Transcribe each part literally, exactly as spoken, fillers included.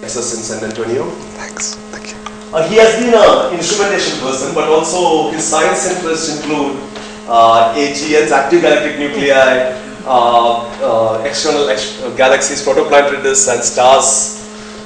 Texas in San Antonio. Thanks. Thank you. Uh, he has been an instrumentation person, but also his science interests include uh, A G Ns, active galactic nuclei, uh, uh, external ex uh, galaxies, protoplanetary disks, and stars.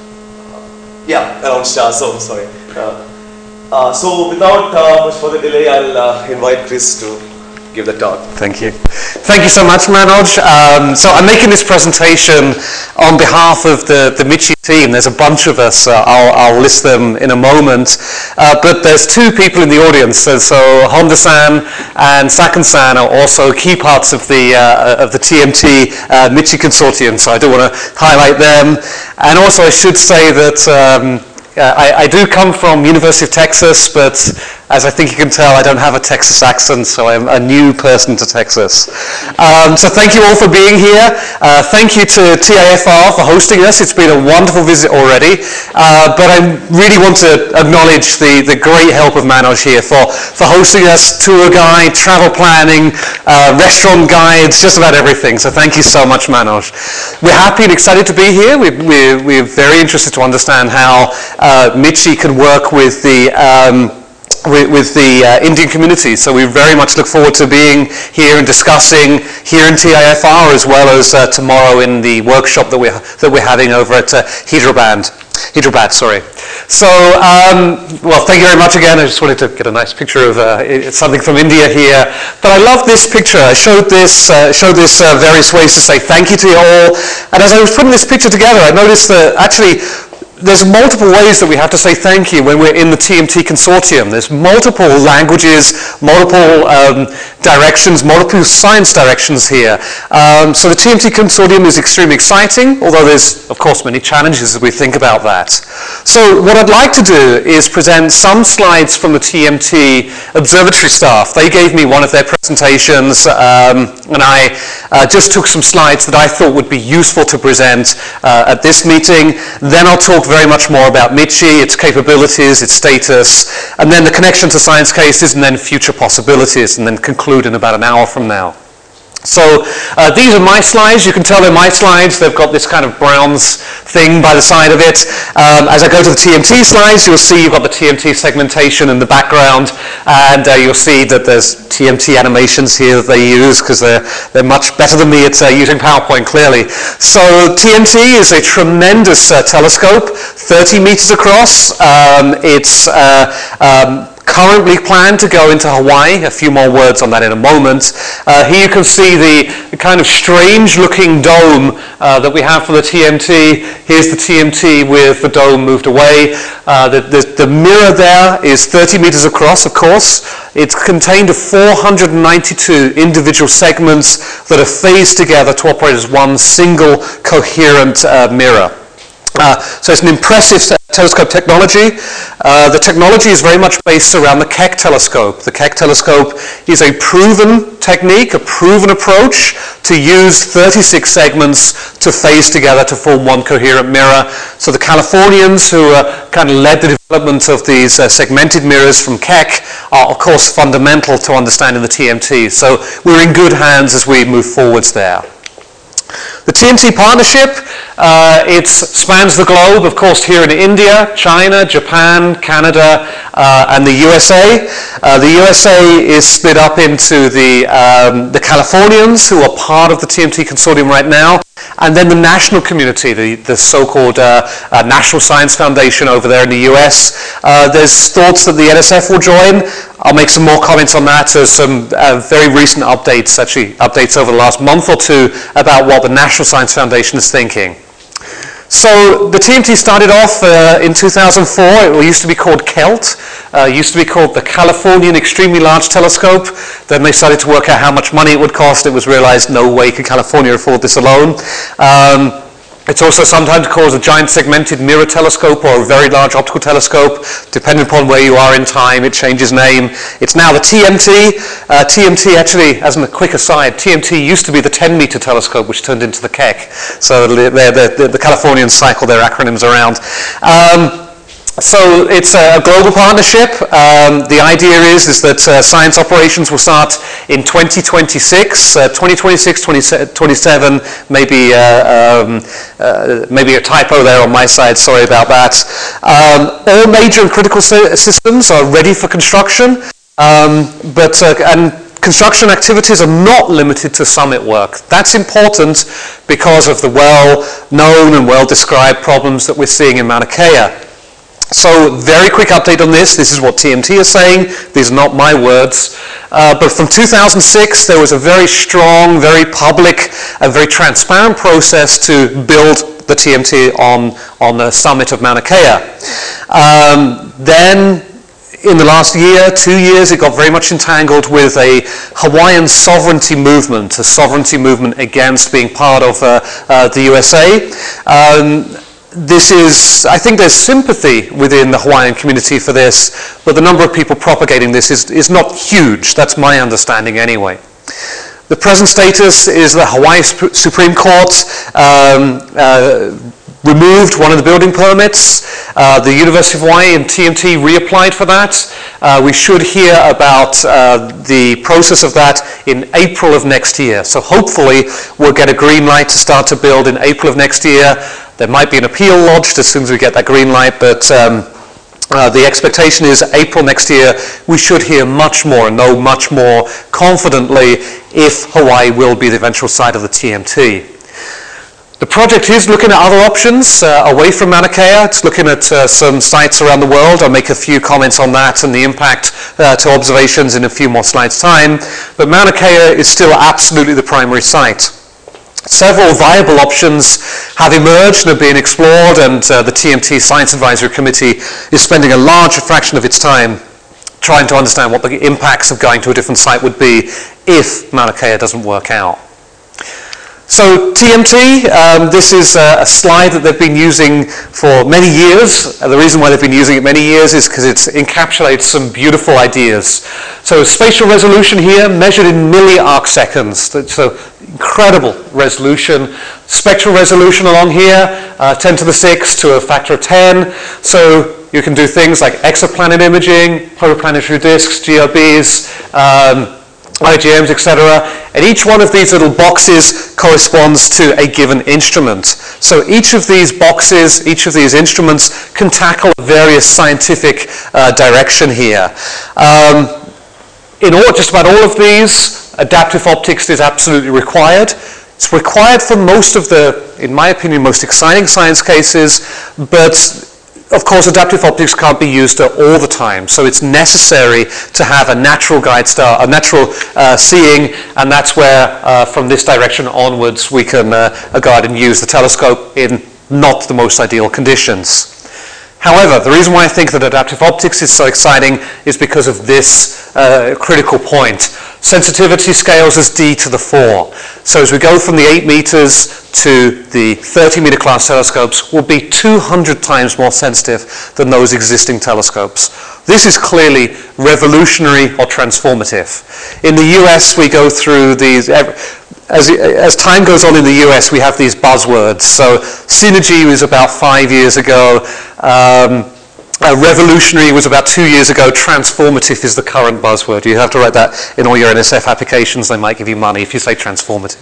Uh, yeah, around stars. So sorry. Uh, uh, so without uh, much further delay, I'll uh, invite Chris to give the talk. Thank you. Thank you so much, Manoj. Um, so I'm making this presentation on behalf of the, the MICHI team. There's a bunch of us. Uh, I'll, I'll list them in a moment. Uh, but there's two people in the audience. So, so Honda-san and Sakan-san are also key parts of the, uh, of the T M T uh, MICHI consortium. So I do want to highlight them. And also I should say that um, I, I do come from University of Texas, but as I think you can tell, I don't have a Texas accent, so I'm a new person to Texas. Um, so thank you all for being here. Uh, thank you to T I F R for hosting us. It's been a wonderful visit already. Uh, but I really want to acknowledge the, the great help of Manoj here for, for hosting us, tour guide, travel planning, uh, restaurant guides, just about everything. So thank you so much, Manoj. We're happy and excited to be here. We, we, we're very interested to understand how uh, MICHI can work with the um, With, with the uh, Indian community. So we very much look forward to being here and discussing here in T I F R, as well as uh, tomorrow in the workshop that we're, that we're having over at uh, Hyderabad. Hyderabad, sorry. So, um, well, thank you very much again. I just wanted to get a nice picture of uh, something from India here. But I love this picture. I showed this, uh, showed this uh, various ways to say thank you to you all. And as I was putting this picture together, I noticed that actually there's multiple ways that we have to say thank you when we're in the T M T consortium. There's multiple languages, multiple um, directions, multiple science directions here. Um, so the T M T consortium is extremely exciting, although there's, of course, many challenges as we think about that. So what I'd like to do is present some slides from the T M T observatory staff. They gave me one of their presentations, um, and I uh, just took some slides that I thought would be useful to present uh, at this meeting. Then I'll talk very much more about MICHI, its capabilities, its status, and then the connection to science cases, and then future possibilities, and then conclude in about an hour from now. So uh, these are my slides. You can tell they're my slides. They've got this kind of Browns thing by the side of it. Um, as I go to the T M T slides, you'll see you've got the T M T segmentation in the background, and uh, you'll see that there's T M T animations here that they use, because they're, they're much better than me at uh, using PowerPoint, clearly. So T M T is a tremendous uh, telescope, thirty meters across. Um, it's uh, um, currently planned to go into Hawaii. A few more words on that in a moment. Uh, here you can see the, the kind of strange looking dome uh, that we have for the T M T. Here's the T M T with the dome moved away. Uh, the, the, the mirror there is thirty meters across, of course. It's contained of four hundred ninety-two individual segments that are phased together to operate as one single coherent uh, mirror. Uh, so it's an impressive telescope technology. Uh, the technology is very much based around the Keck telescope. The Keck telescope is a proven technique, a proven approach to use thirty-six segments to phase together to form one coherent mirror. So the Californians, who uh, kind of led the development of these uh, segmented mirrors from Keck, are of course fundamental to understanding the T M T. So we're in good hands as we move forwards there. The T M T partnership, uh, it spans the globe, of course, here in India, China, Japan, Canada, uh, and the U S A. Uh, the U S A is split up into the, um, the Californians, who are part of the T M T consortium right now, and then the national community, the, the so-called uh, uh, National Science Foundation over there in the U S. Uh, there's thoughts that the N S F will join. I'll make some more comments on that. There's some uh, very recent updates, actually updates over the last month or two, about what the National Science Foundation is thinking. So the T M T started off uh, in two thousand four. It used to be called KELT. Uh, it used to be called the Californian Extremely Large Telescope. Then they started to work out how much money it would cost. It was realized no way could California afford this alone. Um, It's also sometimes called a giant segmented mirror telescope or a very large optical telescope. Depending upon where you are in time, it changes name. It's now the T M T. Uh, T M T actually, as a quick aside, T M T used to be the ten meter telescope, which turned into the Keck. So the, the, the, the Californians cycle their acronyms around. Um, So it's a global partnership. Um, the idea is, is that uh, science operations will start in twenty twenty-six, uh, twenty twenty-six, twenty twenty-seven, maybe, uh, um, uh, maybe a typo there on my side, sorry about that. Um, all major and critical systems are ready for construction, um, but uh, and construction activities are not limited to summit work. That's important because of the well-known and well-described problems that we're seeing in Mauna Kea. So, very quick update on this. This is what T M T is saying. These are not my words. Uh, but from two thousand six, there was a very strong, very public, and very transparent process to build the T M T on, on the summit of Mauna Kea. Um, then, in the last year, two years, it got very much entangled with a Hawaiian sovereignty movement, a sovereignty movement against being part of uh, uh, the U S A. Um, This is, I think there's sympathy within the Hawaiian community for this, but the number of people propagating this is, is not huge. That's my understanding anyway. The present status is the Hawaii Supreme Court um, uh, removed one of the building permits. Uh, the University of Hawaii and T M T reapplied for that. Uh, we should hear about uh, the process of that in April of next year. So hopefully we'll get a green light to start to build in April of next year. There might be an appeal lodged as soon as we get that green light, but um, uh, the expectation is April next year we should hear much more and know much more confidently if Hawaii will be the eventual site of the T M T. The project is looking at other options uh, away from Mauna Kea. It's looking at uh, some sites around the world. I'll make a few comments on that and the impact uh, to observations in a few more slides' time. But Mauna Kea is still absolutely the primary site. Several viable options have emerged and are being explored, and uh, the T M T Science Advisory Committee is spending a large fraction of its time trying to understand what the impacts of going to a different site would be if Mauna Kea doesn't work out. So T M T, um, this is a, a slide that they've been using for many years. Uh, the reason why they've been using it many years is because it encapsulates some beautiful ideas. So spatial resolution here measured in milli-arc seconds. So incredible resolution. Spectral resolution along here, uh, ten to the six to a factor of ten. So you can do things like exoplanet imaging, protoplanetary disks, G R Bs, um, I G Ms, et cetera. And each one of these little boxes corresponds to a given instrument. So each of these boxes, each of these instruments can tackle various scientific uh, direction here. Um, in all, just about all of these, adaptive optics is absolutely required. It's required for most of the, in my opinion, most exciting science cases, but of course, adaptive optics can't be used all the time, so it's necessary to have a natural guide star, a natural uh, seeing, and that's where, uh, from this direction onwards, we can uh, go out and use the telescope in not the most ideal conditions. However, the reason why I think that adaptive optics is so exciting is because of this uh, critical point. Sensitivity scales as d to the four. So as we go from the eight meters to the thirty meter class telescopes, will be two hundred times more sensitive than those existing telescopes. This is clearly revolutionary or transformative. In the U S, we go through these, as, as time goes on in the U S, we have these buzzwords. So Synergy was about five years ago. Um, Uh, revolutionary was about two years ago. Transformative is the current buzzword. You have to write that in all your N S F applications. They might give you money if you say transformative.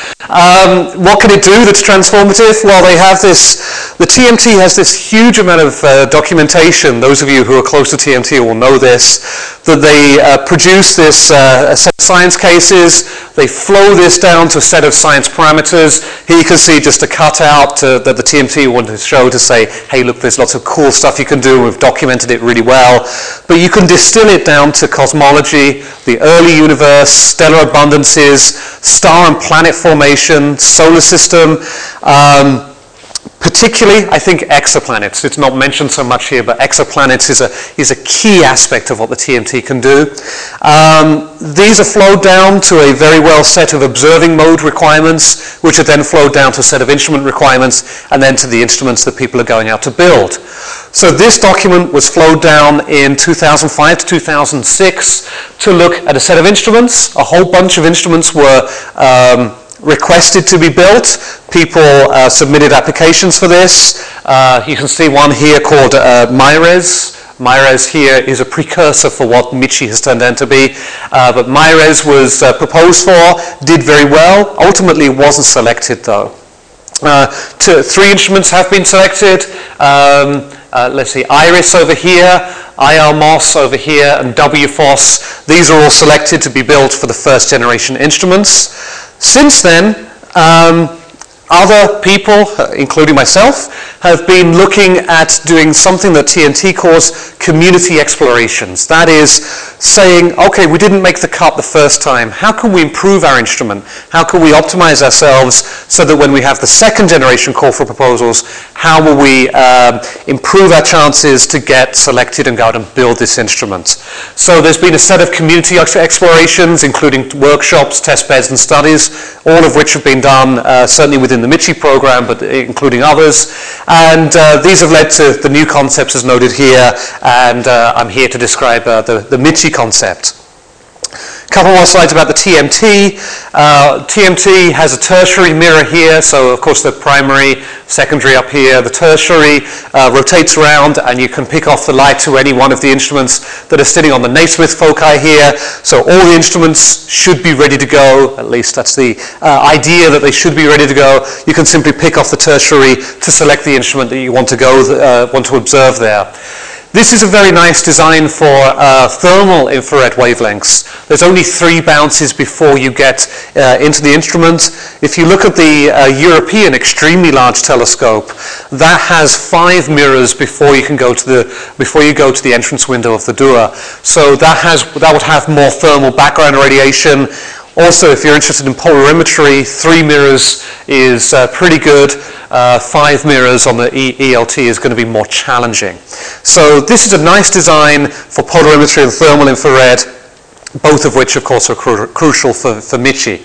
Um, what can it do that's transformative? Well, they have this, the T M T has this huge amount of uh, documentation. Those of you who are close to T M T will know this, that they uh, produce this uh, set of science cases. They flow this down to a set of science parameters. Here you can see just a cutout uh, that the T M T wanted to show to say, hey, look, there's lots of cool stuff you can do. We've documented it really well. But you can distill it down to cosmology, the early universe, stellar abundances, star and planet formation, solar system. Um, Particularly, I think exoplanets. It's not mentioned so much here, but exoplanets is a, is a key aspect of what the T M T can do. Um, these are flowed down to a very well set of observing mode requirements, which are then flowed down to a set of instrument requirements, and then to the instruments that people are going out to build. So this document was flowed down in two thousand five to two thousand six to look at a set of instruments. A whole bunch of instruments were um, requested to be built. People uh, submitted applications for this. Uh, you can see one here called uh, MIRES. MIRES here is a precursor for what Michi has turned out to be, uh, but MIRES was uh, proposed for, did very well, ultimately wasn't selected though. Uh, two, three instruments have been selected. Um, uh, let's see, IRIS over here, I R M O S over here, and W F O S. These are all selected to be built for the first generation instruments. Since then, um, other people, including myself, have been looking at doing something that T N T calls community explorations. That is saying, okay, we didn't make the cut the first time. How can we improve our instrument? How can we optimize ourselves so that when we have the second generation call for proposals, how will we um, improve our chances to get selected and go out and build this instrument? So there's been a set of community explorations, including workshops, test beds, and studies, all of which have been done uh, certainly within the Michi program, but including others. And uh, these have led to the new concepts as noted here, and uh, I'm here to describe uh, the, the Michi concept. A couple more slides about the T M T. Uh, T M T has a tertiary mirror here, so of course the primary, secondary up here. The tertiary uh, rotates around and you can pick off the light to any one of the instruments that are sitting on the Naismith foci here. So all the instruments should be ready to go, at least that's the uh, idea, that they should be ready to go. You can simply pick off the tertiary to select the instrument that you want to go, uh, want to observe there. This is a very nice design for uh, thermal infrared wavelengths. There's only three bounces before you get uh, into the instrument. If you look at the uh, European extremely large telescope, that has five mirrors before you can go to the before you go to the entrance window of the Dua. So that has that would have more thermal background radiation. Also, if you're interested in polarimetry, three mirrors is uh, pretty good. Uh, five mirrors on the E L T is going to be more challenging. So this is a nice design for polarimetry and thermal infrared, both of which, of course, are cru crucial for, for Michi.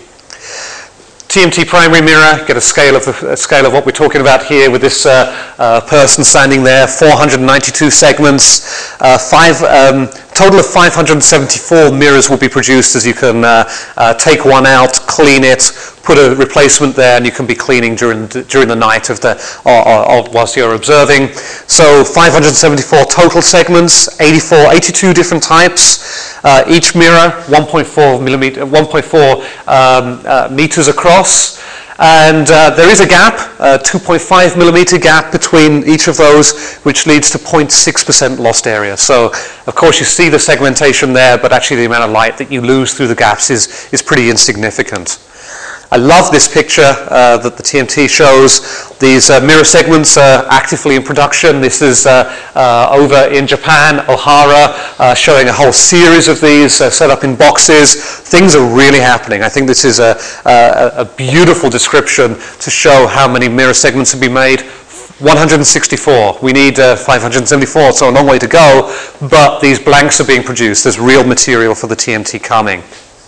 T M T primary mirror, get a scale of the, a scale of what we're talking about here with this uh, uh, person standing there. four hundred ninety-two segments, uh, five. Um, total of five hundred seventy-four mirrors will be produced, as you can uh, uh, take one out, clean it, put a replacement there, and you can be cleaning during during the night of the or, or, or whilst you're observing. So five hundred seventy-four total segments, eighty-four, eighty-two different types. Uh, each mirror one point four millimeter, one point four um, uh, meters across. And uh, there is a gap, a two point five millimeter gap between each of those, which leads to zero point six percent lost area. So, of course, you see the segmentation there, but actually the amount of light that you lose through the gaps is, is pretty insignificant. I love this picture uh, that the T M T shows. These uh, mirror segments are actively in production. This is uh, uh, over in Japan, Ohara, uh, showing a whole series of these uh, set up in boxes. Things are really happening. I think this is a, a, a beautiful description to show how many mirror segments have been made. one hundred sixty-four. We need uh, five hundred seventy-four, so a long way to go, but these blanks are being produced. There's real material for the T M T coming.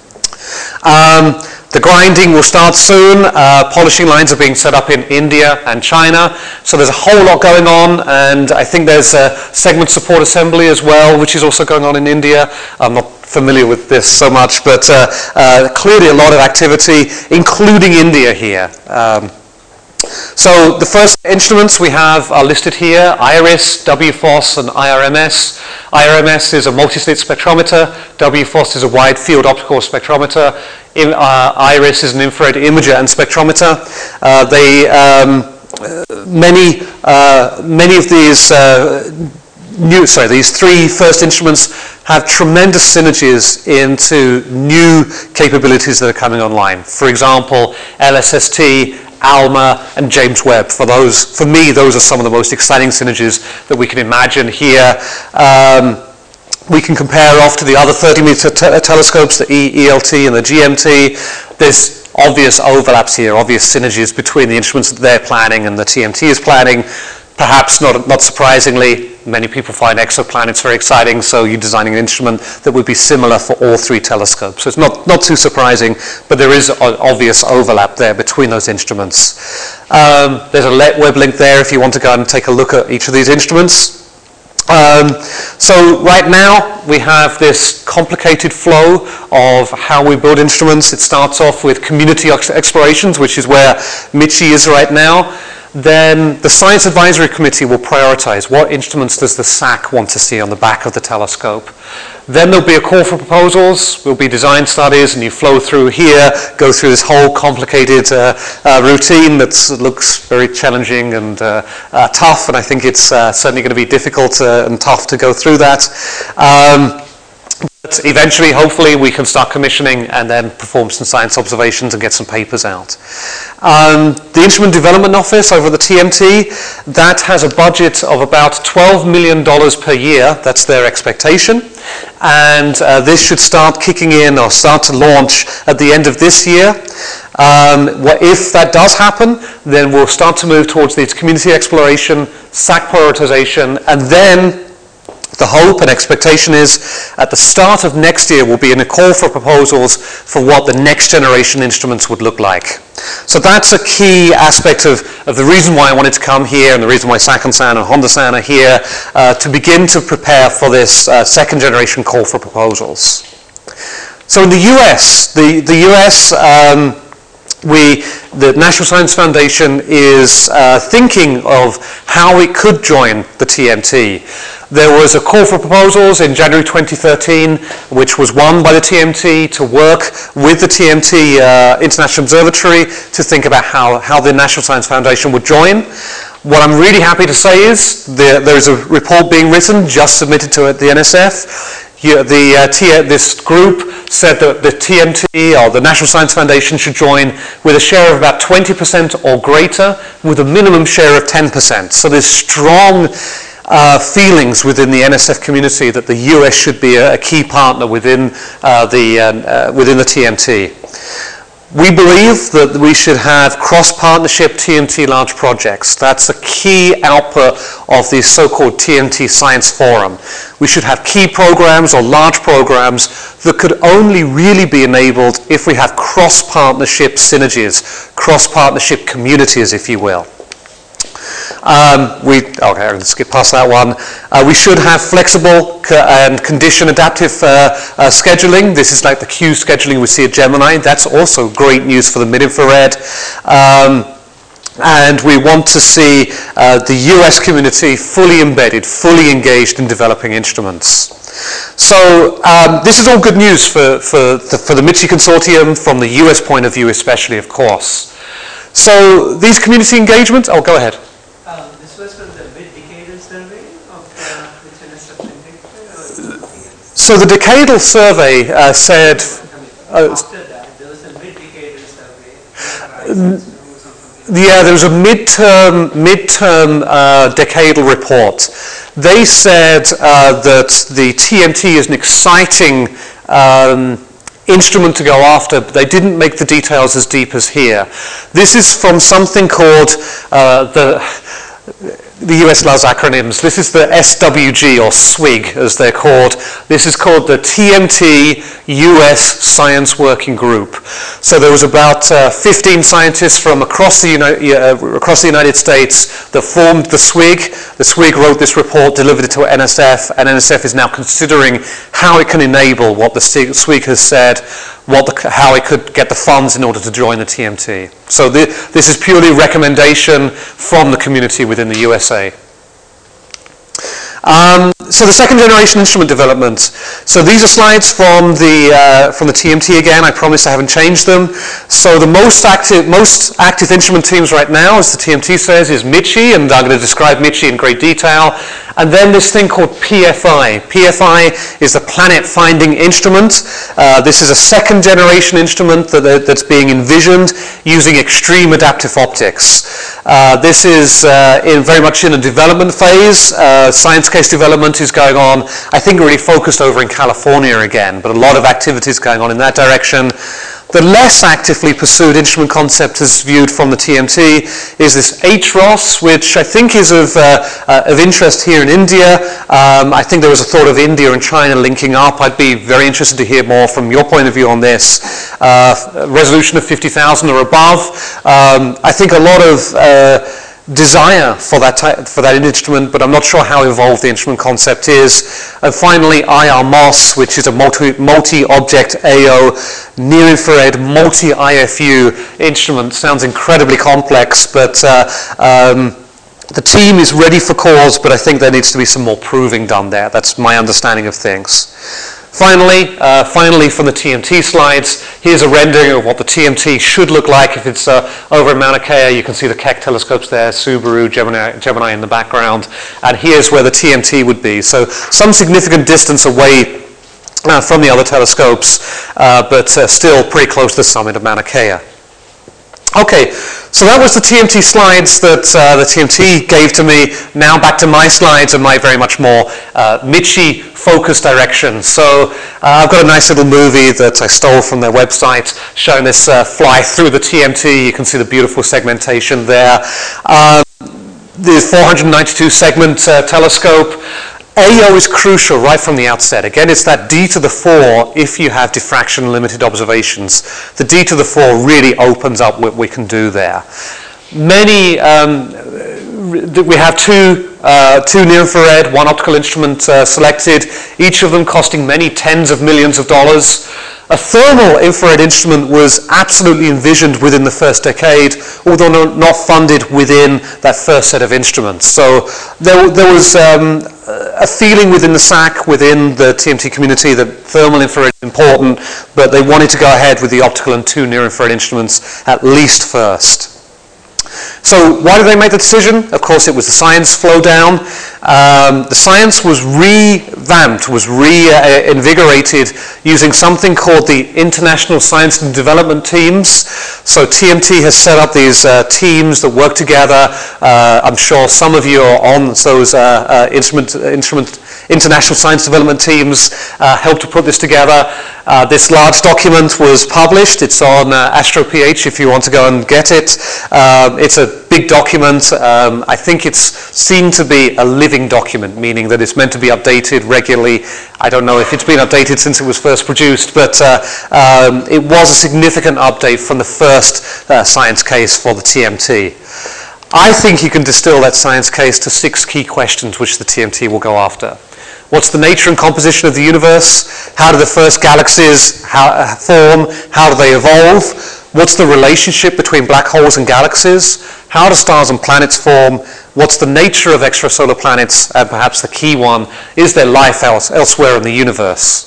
Um, The grinding will start soon. Uh, polishing lines are being set up in India and China. So there's a whole lot going on, and I think there's a segment support assembly as well, which is also going on in India. I'm not familiar with this so much, but uh, uh, clearly a lot of activity, including India here. Um, So the first instruments we have are listed here: IRIS, W F O S, and I R M S. I R M S is a multi-slit spectrometer. W F O S is a wide field optical spectrometer. In, uh, IRIS is an infrared imager and spectrometer. Uh, they um, many uh, many of these uh, new sorry these three first instruments have tremendous synergies into new capabilities that are coming online. For example, L S S T, ALMA, and James Webb. For those, for me, those are some of the most exciting synergies that we can imagine here. Um, we can compare off to the other thirty meter te telescopes, the E L T and the G M T. There's obvious overlaps here, obvious synergies between the instruments that they're planning and the T M T is planning. Perhaps not, not surprisingly, many people find exoplanets very exciting, so you're designing an instrument that would be similar for all three telescopes. So it's not, not too surprising, but there is obvious overlap there between those instruments. Um, there's a web link there if you want to go and take a look at each of these instruments. Um, Um, so right now we have this complicated flow of how we build instruments. It starts off with community ex explorations, which is where MICHI is right now. Then the Science Advisory Committee will prioritize what instruments does the S A C want to see on the back of the telescope. Then there'll be a call for proposals, will be design studies, and you flow through here, go through this whole complicated uh, uh, routine that looks very challenging and uh, uh, tough, and I think it's uh, certainly going to be difficult uh, and tough to go through that. Um, But eventually, hopefully, we can start commissioning and then perform some science observations and get some papers out. Um, the Instrument Development Office over at the T M T, that has a budget of about twelve million dollars per year. That's their expectation. And uh, this should start kicking in or start to launch at the end of this year. Um, what, if that does happen, then we'll start to move towards the community exploration, S A C prioritization, and then the hope and expectation is at the start of next year we'll be in a call for proposals for what the next generation instruments would look like. So that's a key aspect of, of the reason why I wanted to come here and the reason why Sakon-san and Honda-san are here uh, to begin to prepare for this uh, second generation call for proposals. So in the U S, the, the U S, um, We, the National Science Foundation is uh, thinking of how it could join the T M T. There was a call for proposals in January twenty thirteen, which was won by the T M T to work with the T M T uh, International Observatory to think about how, how the National Science Foundation would join. What I'm really happy to say is there, there is a report being written, just submitted to the N S F. Yeah, the, uh, T this group said that the T M T, or the National Science Foundation, should join with a share of about twenty percent or greater, with a minimum share of ten percent. So there's strong uh, feelings within the N S F community that the U S should be a, a key partner within, uh, the, uh, uh, within the T M T. We believe that we should have cross-partnership T M T large projects. That's a key output of the so-called T M T Science Forum. We should have key programs or large programs that could only really be enabled if we have cross-partnership synergies, cross-partnership communities, if you will. Um, we, okay, I'm going to skip past that one. Uh, we should have flexible co and condition adaptive uh, uh, scheduling. This is like the Q scheduling we see at Gemini. That's also great news for the mid-infrared. Um, and we want to see uh, the U S community fully embedded, fully engaged in developing instruments. So um, this is all good news for, for, the, for the MICHI consortium, from the U S point of view especially, of course. So these community engagements, oh, go ahead. Um, this was from the mid-decadal survey of uh, which N S F conducted? So the decadal survey uh, said... I mean, after that, there was a mid-decadal survey. Yeah, there was a midterm, midterm uh, decadal report. They said uh, that the T M T is an exciting um, instrument to go after, but they didn't make the details as deep as here. This is from something called uh, the... The U S loves acronyms. This is the S W G, or S W I G as they're called. This is called the T M T U S Science Working Group. So there was about uh, fifteen scientists from across the, Uni uh, across the United States that formed the S W I G. The S W I G wrote this report, delivered it to N S F, and N S F is now considering how it can enable what the S W I G has said, what the, how it could get the funds in order to join the T M T. So the, this is purely a recommendation from the community within the U S A. Um, so the second generation instrument development. So these are slides from the uh, from the T M T again. I promise I haven't changed them. So the most active most active instrument teams right now, as the T M T says, is MICHI, and I'm going to describe MICHI in great detail. And then this thing called P F I. P F I is the Planet Finding Instrument. Uh, this is a second generation instrument that, that's being envisioned using extreme adaptive optics. Uh, this is uh, in very much in a development phase. Uh, science case development is going on, I think really focused over in California again, but a lot of activities going on in that direction. The less actively pursued instrument concept as viewed from the T M T is this H R O S, which I think is of, uh, uh, of interest here in India. Um, I think there was a thought of India and China linking up. I'd be very interested to hear more from your point of view on this. Uh, resolution of fifty thousand or above. Um, I think a lot of uh, desire for that type, for that instrument, but I'm not sure how evolved the instrument concept is. And finally, I R M O S, which is a multi, multi-object A O, near-infrared, multi-I F U instrument. Sounds incredibly complex, but uh, um, the team is ready for cause, but I think there needs to be some more proving done there. That's my understanding of things. Finally, uh, finally from the T M T slides, here's a rendering of what the T M T should look like if it's uh, over in Mauna Kea. You can see the Keck telescopes there, Subaru, Gemini, Gemini in the background, and here's where the T M T would be. So some significant distance away uh, from the other telescopes, uh, but uh, still pretty close to the summit of Mauna Kea. Okay, so that was the T M T slides that uh, the T M T gave to me. Now back to my slides and my very much more uh, Michie focused direction. So uh, I've got a nice little movie that I stole from their website showing this uh, fly through the T M T. You can see the beautiful segmentation there. Uh, the four hundred ninety-two segment uh, telescope. A O is crucial right from the outset. Again, it's that D to the four if you have diffraction limited observations. The D to the four really opens up what we can do there. Many, um, we have two, uh, two near-infrared, one optical instrument uh, selected, each of them costing many tens of millions of dollars. A thermal infrared instrument was absolutely envisioned within the first decade, although not funded within that first set of instruments. So there, there was um, a feeling within the S A C, within the T M T community, that thermal infrared is important, but they wanted to go ahead with the optical and two near-infrared instruments at least first. So why did they make the decision? Of course, it was the science flow down. Um, the science was revamped, was reinvigorated using something called the International Science and Development Teams. So T M T has set up these uh, teams that work together. Uh, I'm sure some of you are on those uh, uh, instrument, instrument, international science development teams, uh, helped to put this together. Uh, this large document was published. It's on uh, AstroPH if you want to go and get it. Um, it's a big document. Um, I think it's seen to be a living document, meaning that it's meant to be updated regularly. I don't know if it's been updated since it was first produced, but uh, um, it was a significant update from the first uh, science case for the T M T. I think you can distill that science case to six key questions which the T M T will go after. What's the nature and composition of the universe? How do the first galaxies how, form? How do they evolve? What's the relationship between black holes and galaxies? How do stars and planets form? What's the nature of extrasolar planets? And perhaps the key one, is there life else, elsewhere in the universe?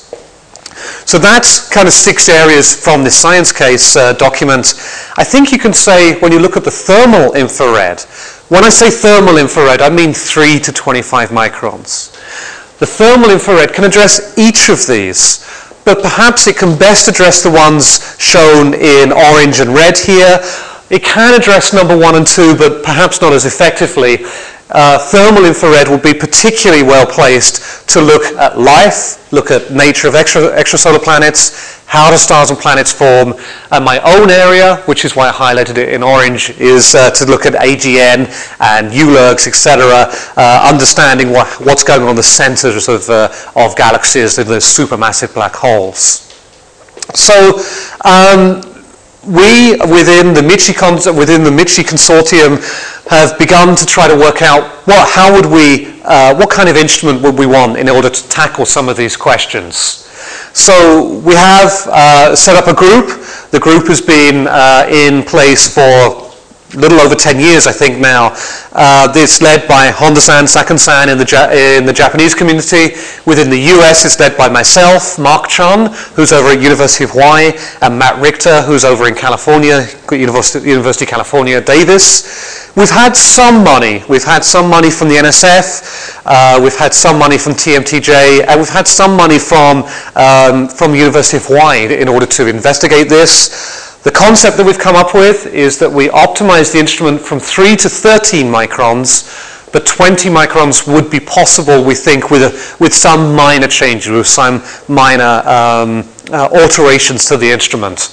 So that's kind of six areas from this science case uh, document. I think you can say, when you look at the thermal infrared, when I say thermal infrared, I mean three to twenty-five microns. The thermal infrared can address each of these, but perhaps it can best address the ones shown in orange and red here. It can address number one and two, but perhaps not as effectively. Uh, thermal infrared will be particularly well placed to look at life, look at nature of extra, extrasolar planets, how do stars and planets form, and my own area, which is why I highlighted it in orange, is uh, to look at A G N and U L U Gs, et cetera, uh, understanding what, what's going on in the centers of, uh, of galaxies in those supermassive black holes. So, um, we, within the Michie within the Michie consortium, have begun to try to work out what, how would we, uh, what kind of instrument would we want in order to tackle some of these questions. So we have uh, set up a group. The group has been uh, in place for a little over ten years, I think now. Uh, it's led by Honda-san, Sakan-san in the, ja in the Japanese community. Within the U S, it's led by myself, Mark Chun, who's over at University of Hawaii, and Matt Richter, who's over in California, University, University of California, Davis. We've had some money. We've had some money from the N S F. Uh, we've had some money from T M T J, and we've had some money from, um, from University of Hawaii in order to investigate this. The concept that we've come up with is that we optimize the instrument from three to thirteen microns, but twenty microns would be possible, we think, with, a, with some minor changes, with some minor um, uh, alterations to the instrument.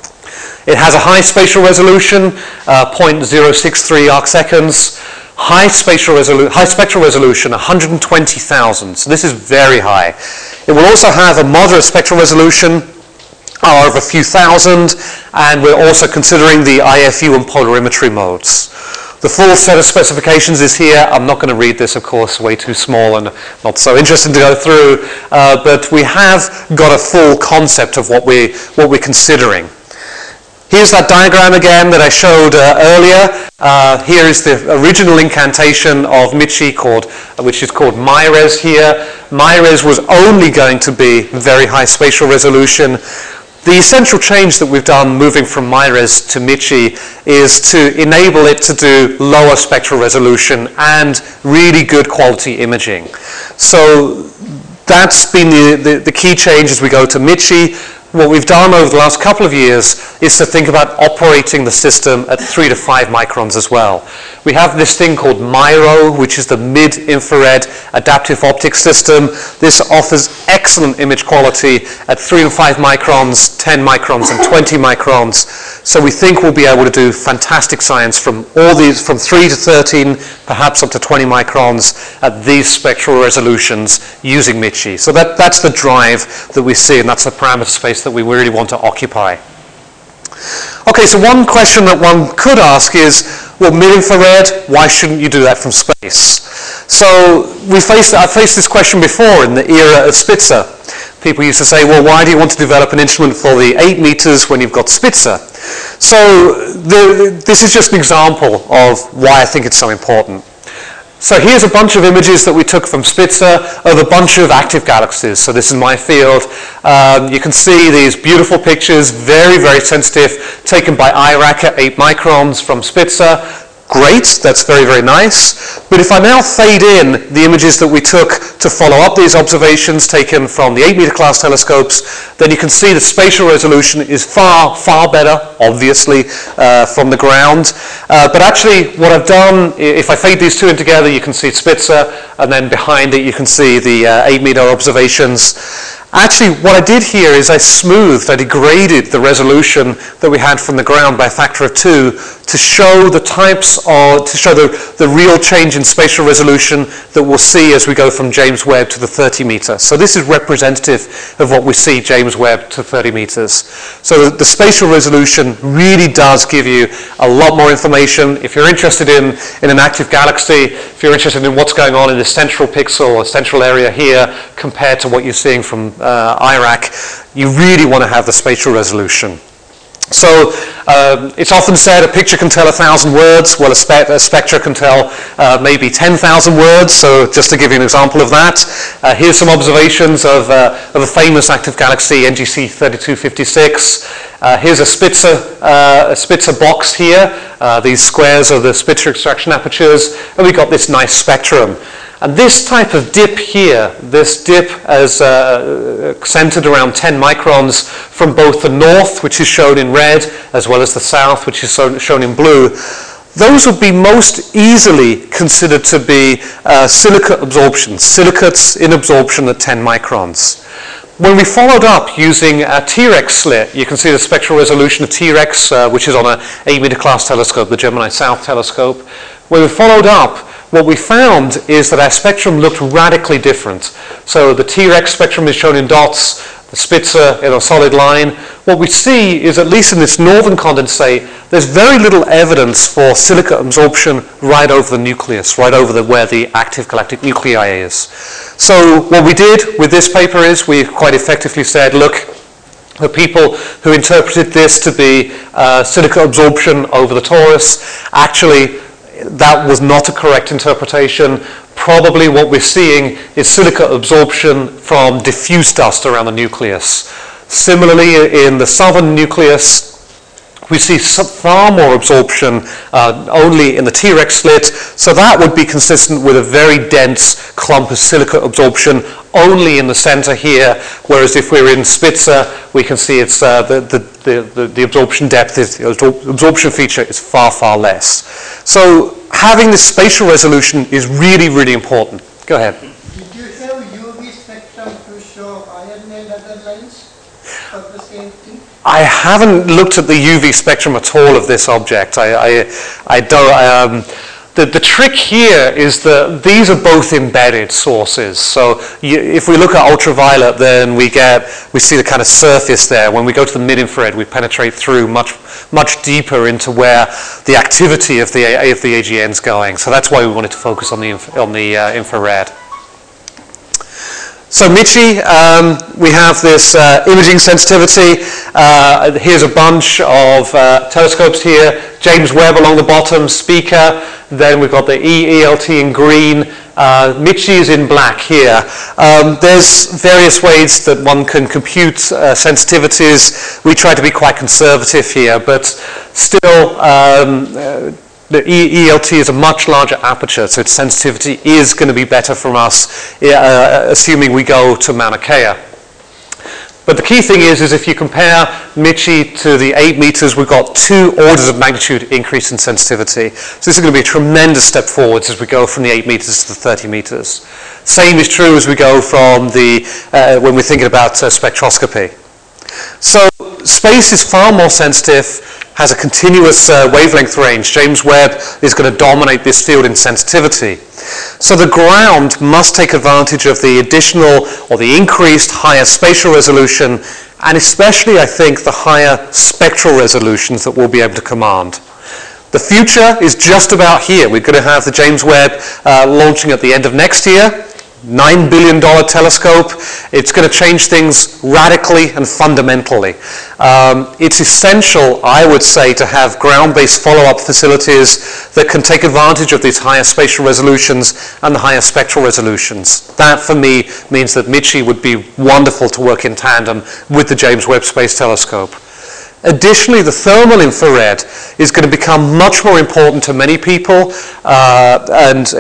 It has a high spatial resolution, uh, zero point zero six three arc seconds, high spatial resolu high spectral resolution, one hundred twenty thousand. So this is very high. It will also have a moderate spectral resolution of a few thousand, and we're also considering the I F U and polarimetry modes. The full set of specifications is here. I'm not going to read this, of course, way too small and not so interesting to go through, uh, but we have got a full concept of what, we, what we're considering. Here's that diagram again that I showed uh, earlier. Uh, here is the original incantation of Michi, called, which is called MIRES here. MIRES was only going to be very high spatial resolution. The essential change that we've done moving from MIRES to Michi is to enable it to do lower spectral resolution and really good quality imaging. So that's been the, the, the key change as we go to Michi. What we've done over the last couple of years is to think about operating the system at three to five microns as well. We have this thing called MIRO, which is the mid-infrared adaptive optics system. This offers excellent image quality at three to five microns, ten microns, and twenty microns. So we think we'll be able to do fantastic science from all these, from three to thirteen, perhaps up to twenty microns at these spectral resolutions using Michi. So that, that's the drive that we see, and that's the parameter space that we really want to occupy. Okay, so one question that one could ask is, well, mid-infrared, why shouldn't you do that from space? So we faced, I faced this question before in the era of Spitzer. People used to say, well, why do you want to develop an instrument for the eight meters when you've got Spitzer? So the, this is just an example of why I think it's so important. So here's a bunch of images that we took from Spitzer of a bunch of active galaxies. So this is my field. Um, you can see these beautiful pictures, very, very sensitive, taken by I RAC at eight microns from Spitzer. Great, that's very, very nice. But if I now fade in the images that we took to follow up these observations taken from the eight meter class telescopes, then you can see the spatial resolution is far, far better, obviously, uh, from the ground. Uh, but actually, what I've done, if I fade these two in together, you can see Spitzer, and then behind it you can see the uh, eight meter observations. Actually, what I did here is I smoothed, I degraded the resolution that we had from the ground by a factor of two to show the types of, to show the, the real change in spatial resolution that we'll see as we go from James Webb to the thirty meter. So this is representative of what we see James Webb to thirty meters. So the, the spatial resolution really does give you a lot more information. If you're interested in, in an active galaxy, if you're interested in what's going on in the central pixel or central area here compared to what you're seeing from uh, I RAC, you really want to have the spatial resolution. So um, it's often said a picture can tell a thousand words. Well, a, spe a spectra can tell uh, maybe ten thousand words. So just to give you an example of that, uh, here's some observations of, uh, of a famous active galaxy, N G C thirty-two fifty-six. Uh, here's a Spitzer, uh, a Spitzer box here. Uh, these squares are the Spitzer extraction apertures, and we've got this nice spectrum. And this type of dip here, this dip is uh, centered around ten microns from both the north, which is shown in red, as well as the south, which is shown in blue. Those would be most easily considered to be uh, silicate absorption, silicates in absorption at ten microns. When we followed up using a T REX slit, you can see the spectral resolution of T REX, uh, which is on an eight meter class telescope, the Gemini South telescope. When we followed up, what we found is that our spectrum looked radically different. So the T REX spectrum is shown in dots, the Spitzer in a solid line. What we see is, at least in this northern condensate, there's very little evidence for silicate absorption right over the nucleus, right over the, where the active galactic nuclei is. So what we did with this paper is we quite effectively said, look, the people who interpreted this to be uh, silicate absorption over the torus, actually that was not a correct interpretation. Probably what we're seeing is silicate absorption from diffuse dust around the nucleus. Similarly, in the southern nucleus, we see far more absorption uh, only in the T REX slit, so that would be consistent with a very dense clump of silicate absorption only in the center here, whereas if we're in Spitzer, we can see it's uh, the, the, the, the absorption depth, is, the absorption feature is far, far less. So having this spatial resolution is really, really important. Go ahead. Did you have U V spectrum to show iron and other lines of the same thing? I haven't looked at the U V spectrum at all of this object. I, I, I don't. Um, the, the trick here is that these are both embedded sources. So you, if we look at ultraviolet, then we get we see the kind of surface there. When we go to the mid-infrared, we penetrate through much much deeper into where the activity of the, of the A G N is going. So that's why we wanted to focus on the, inf on the uh, infrared. So MICI, um, we have this uh, imaging sensitivity. Uh, here's a bunch of uh, telescopes here. James Webb along the bottom, Speaker. Then we've got the E L T in green. Uh, MICI is in black here. Um, there's various ways that one can compute uh, sensitivities. We try to be quite conservative here, but still, um, uh, the E L T is a much larger aperture, so its sensitivity is going to be better from us, uh, assuming we go to Mauna Kea. But the key thing is, is if you compare MICI to the eight meters, we've got two orders of magnitude increase in sensitivity. So this is going to be a tremendous step forwards as we go from the eight meters to the thirty meters. Same is true as we go from the, uh, when we're thinking about uh, spectroscopy. So space is far more sensitive, has a continuous uh, wavelength range. James Webb is going to dominate this field in sensitivity. So the ground must take advantage of the additional or the increased higher spatial resolution, and especially, I think, the higher spectral resolutions that we'll be able to command. The future is just about here. We're going to have the James Webb uh, launching at the end of next year. nine billion dollar telescope. It's going to change things radically and fundamentally. Um, it's essential, I would say, to have ground-based follow-up facilities that can take advantage of these higher spatial resolutions and the higher spectral resolutions. That, for me, means that MICI would be wonderful to work in tandem with the James Webb Space Telescope. Additionally, the thermal infrared is going to become much more important to many people, uh, and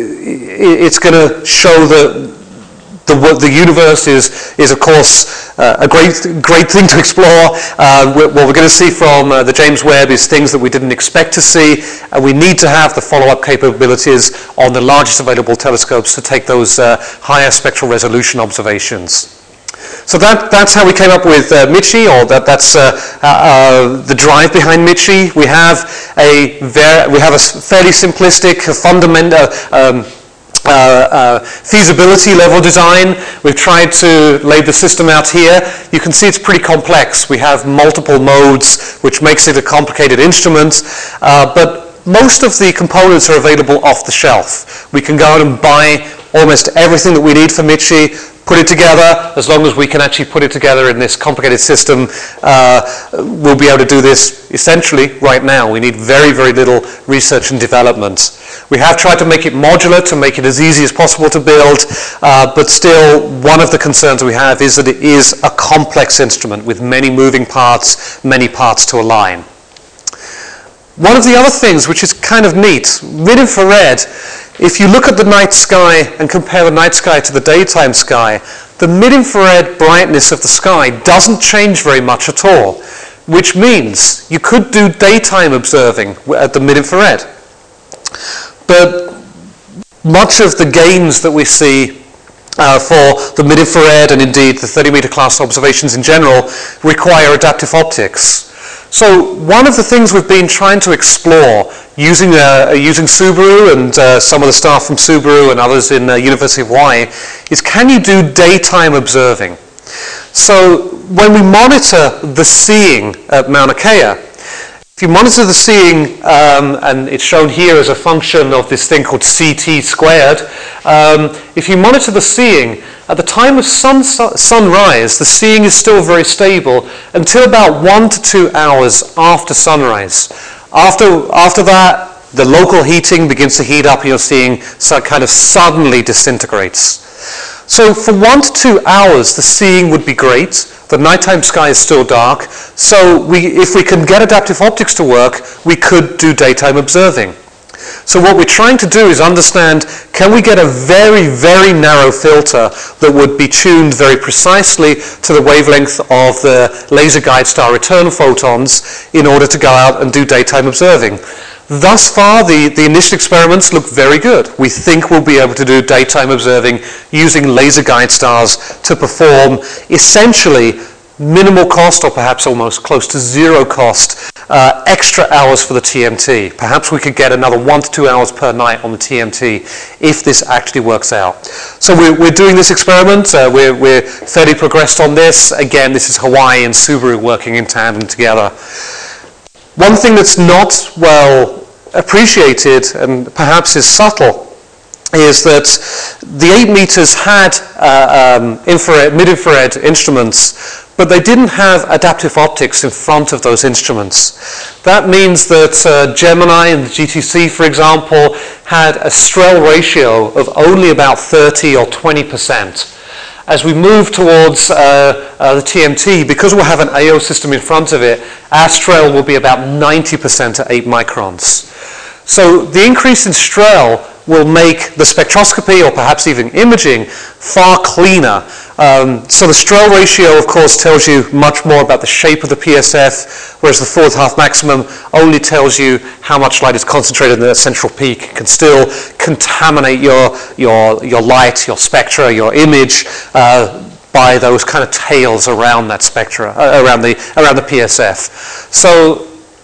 it's going to show that the, the universe is, is of course, uh, a great, great thing to explore. Uh, what we're going to see from uh, the James Webb is things that we didn't expect to see, and we need to have the follow-up capabilities on the largest available telescopes to take those uh, higher spectral resolution observations. So that, that's how we came up with uh, MICI, or that, that's uh, uh, the drive behind MICI. We have a, ver we have a fairly simplistic, fundamental um, uh, uh, feasibility level design. We've tried to lay the system out here. You can see it's pretty complex. We have multiple modes, which makes it a complicated instrument, uh, but most of the components are available off the shelf. We can go out and buy almost everything that we need for MICI, put it together. As long as we can actually put it together in this complicated system, uh, we'll be able to do this essentially right now. We need very, very little research and development. We have tried to make it modular, to make it as easy as possible to build, uh, but still one of the concerns we have is that it is a complex instrument with many moving parts, many parts to align. One of the other things which is kind of neat, mid-infrared, if you look at the night sky and compare the night sky to the daytime sky, the mid-infrared brightness of the sky doesn't change very much at all, which means you could do daytime observing at the mid-infrared. But much of the gains that we see uh, for the mid-infrared and indeed the thirty meter class observations in general require adaptive optics. So one of the things we've been trying to explore using, uh, using Subaru and uh, some of the staff from Subaru and others in uh, University of Hawaii is, can you do daytime observing? So when we monitor the seeing at Mauna Kea, if you monitor the seeing, um, and it's shown here as a function of this thing called C T squared, um, if you monitor the seeing, at the time of sun, sunrise, the seeing is still very stable until about one to two hours after sunrise. After, after that, the local heating begins to heat up and your seeing so kind of suddenly disintegrates. So for one to two hours, the seeing would be great. The nighttime sky is still dark. So we, if we can get adaptive optics to work, we could do daytime observing. So what we're trying to do is understand, can we get a very, very narrow filter that would be tuned very precisely to the wavelength of the laser guide star return photons in order to go out and do daytime observing. Thus far, the, the initial experiments look very good. We think we'll be able to do daytime observing using laser guide stars to perform essentially minimal cost, or perhaps almost close to zero cost, uh, extra hours for the T M T. Perhaps we could get another one to two hours per night on the T M T if this actually works out. So we're, we're doing this experiment. Uh, we're, we're fairly progressed on this. Again, this is Hawaii and Subaru working in tandem together. One thing that's not well appreciated and perhaps is subtle is that the eight meters had uh, um, infrared, mid-infrared instruments, but they didn't have adaptive optics in front of those instruments. That means that uh, Gemini and the G T C, for example, had a Strel ratio of only about thirty or twenty percent. As we move towards uh, uh, the T M T, because we'll have an A O system in front of it, our Strel will be about ninety percent at eight microns. So the increase in Strel will make the spectroscopy, or perhaps even imaging, far cleaner. Um, so the Strel ratio, of course, tells you much more about the shape of the P S F, whereas the forward half maximum only tells you how much light is concentrated in the central peak. It can still contaminate your, your, your light, your spectra, your image, uh, by those kind of tails around that spectra, uh, around the around the P S F. So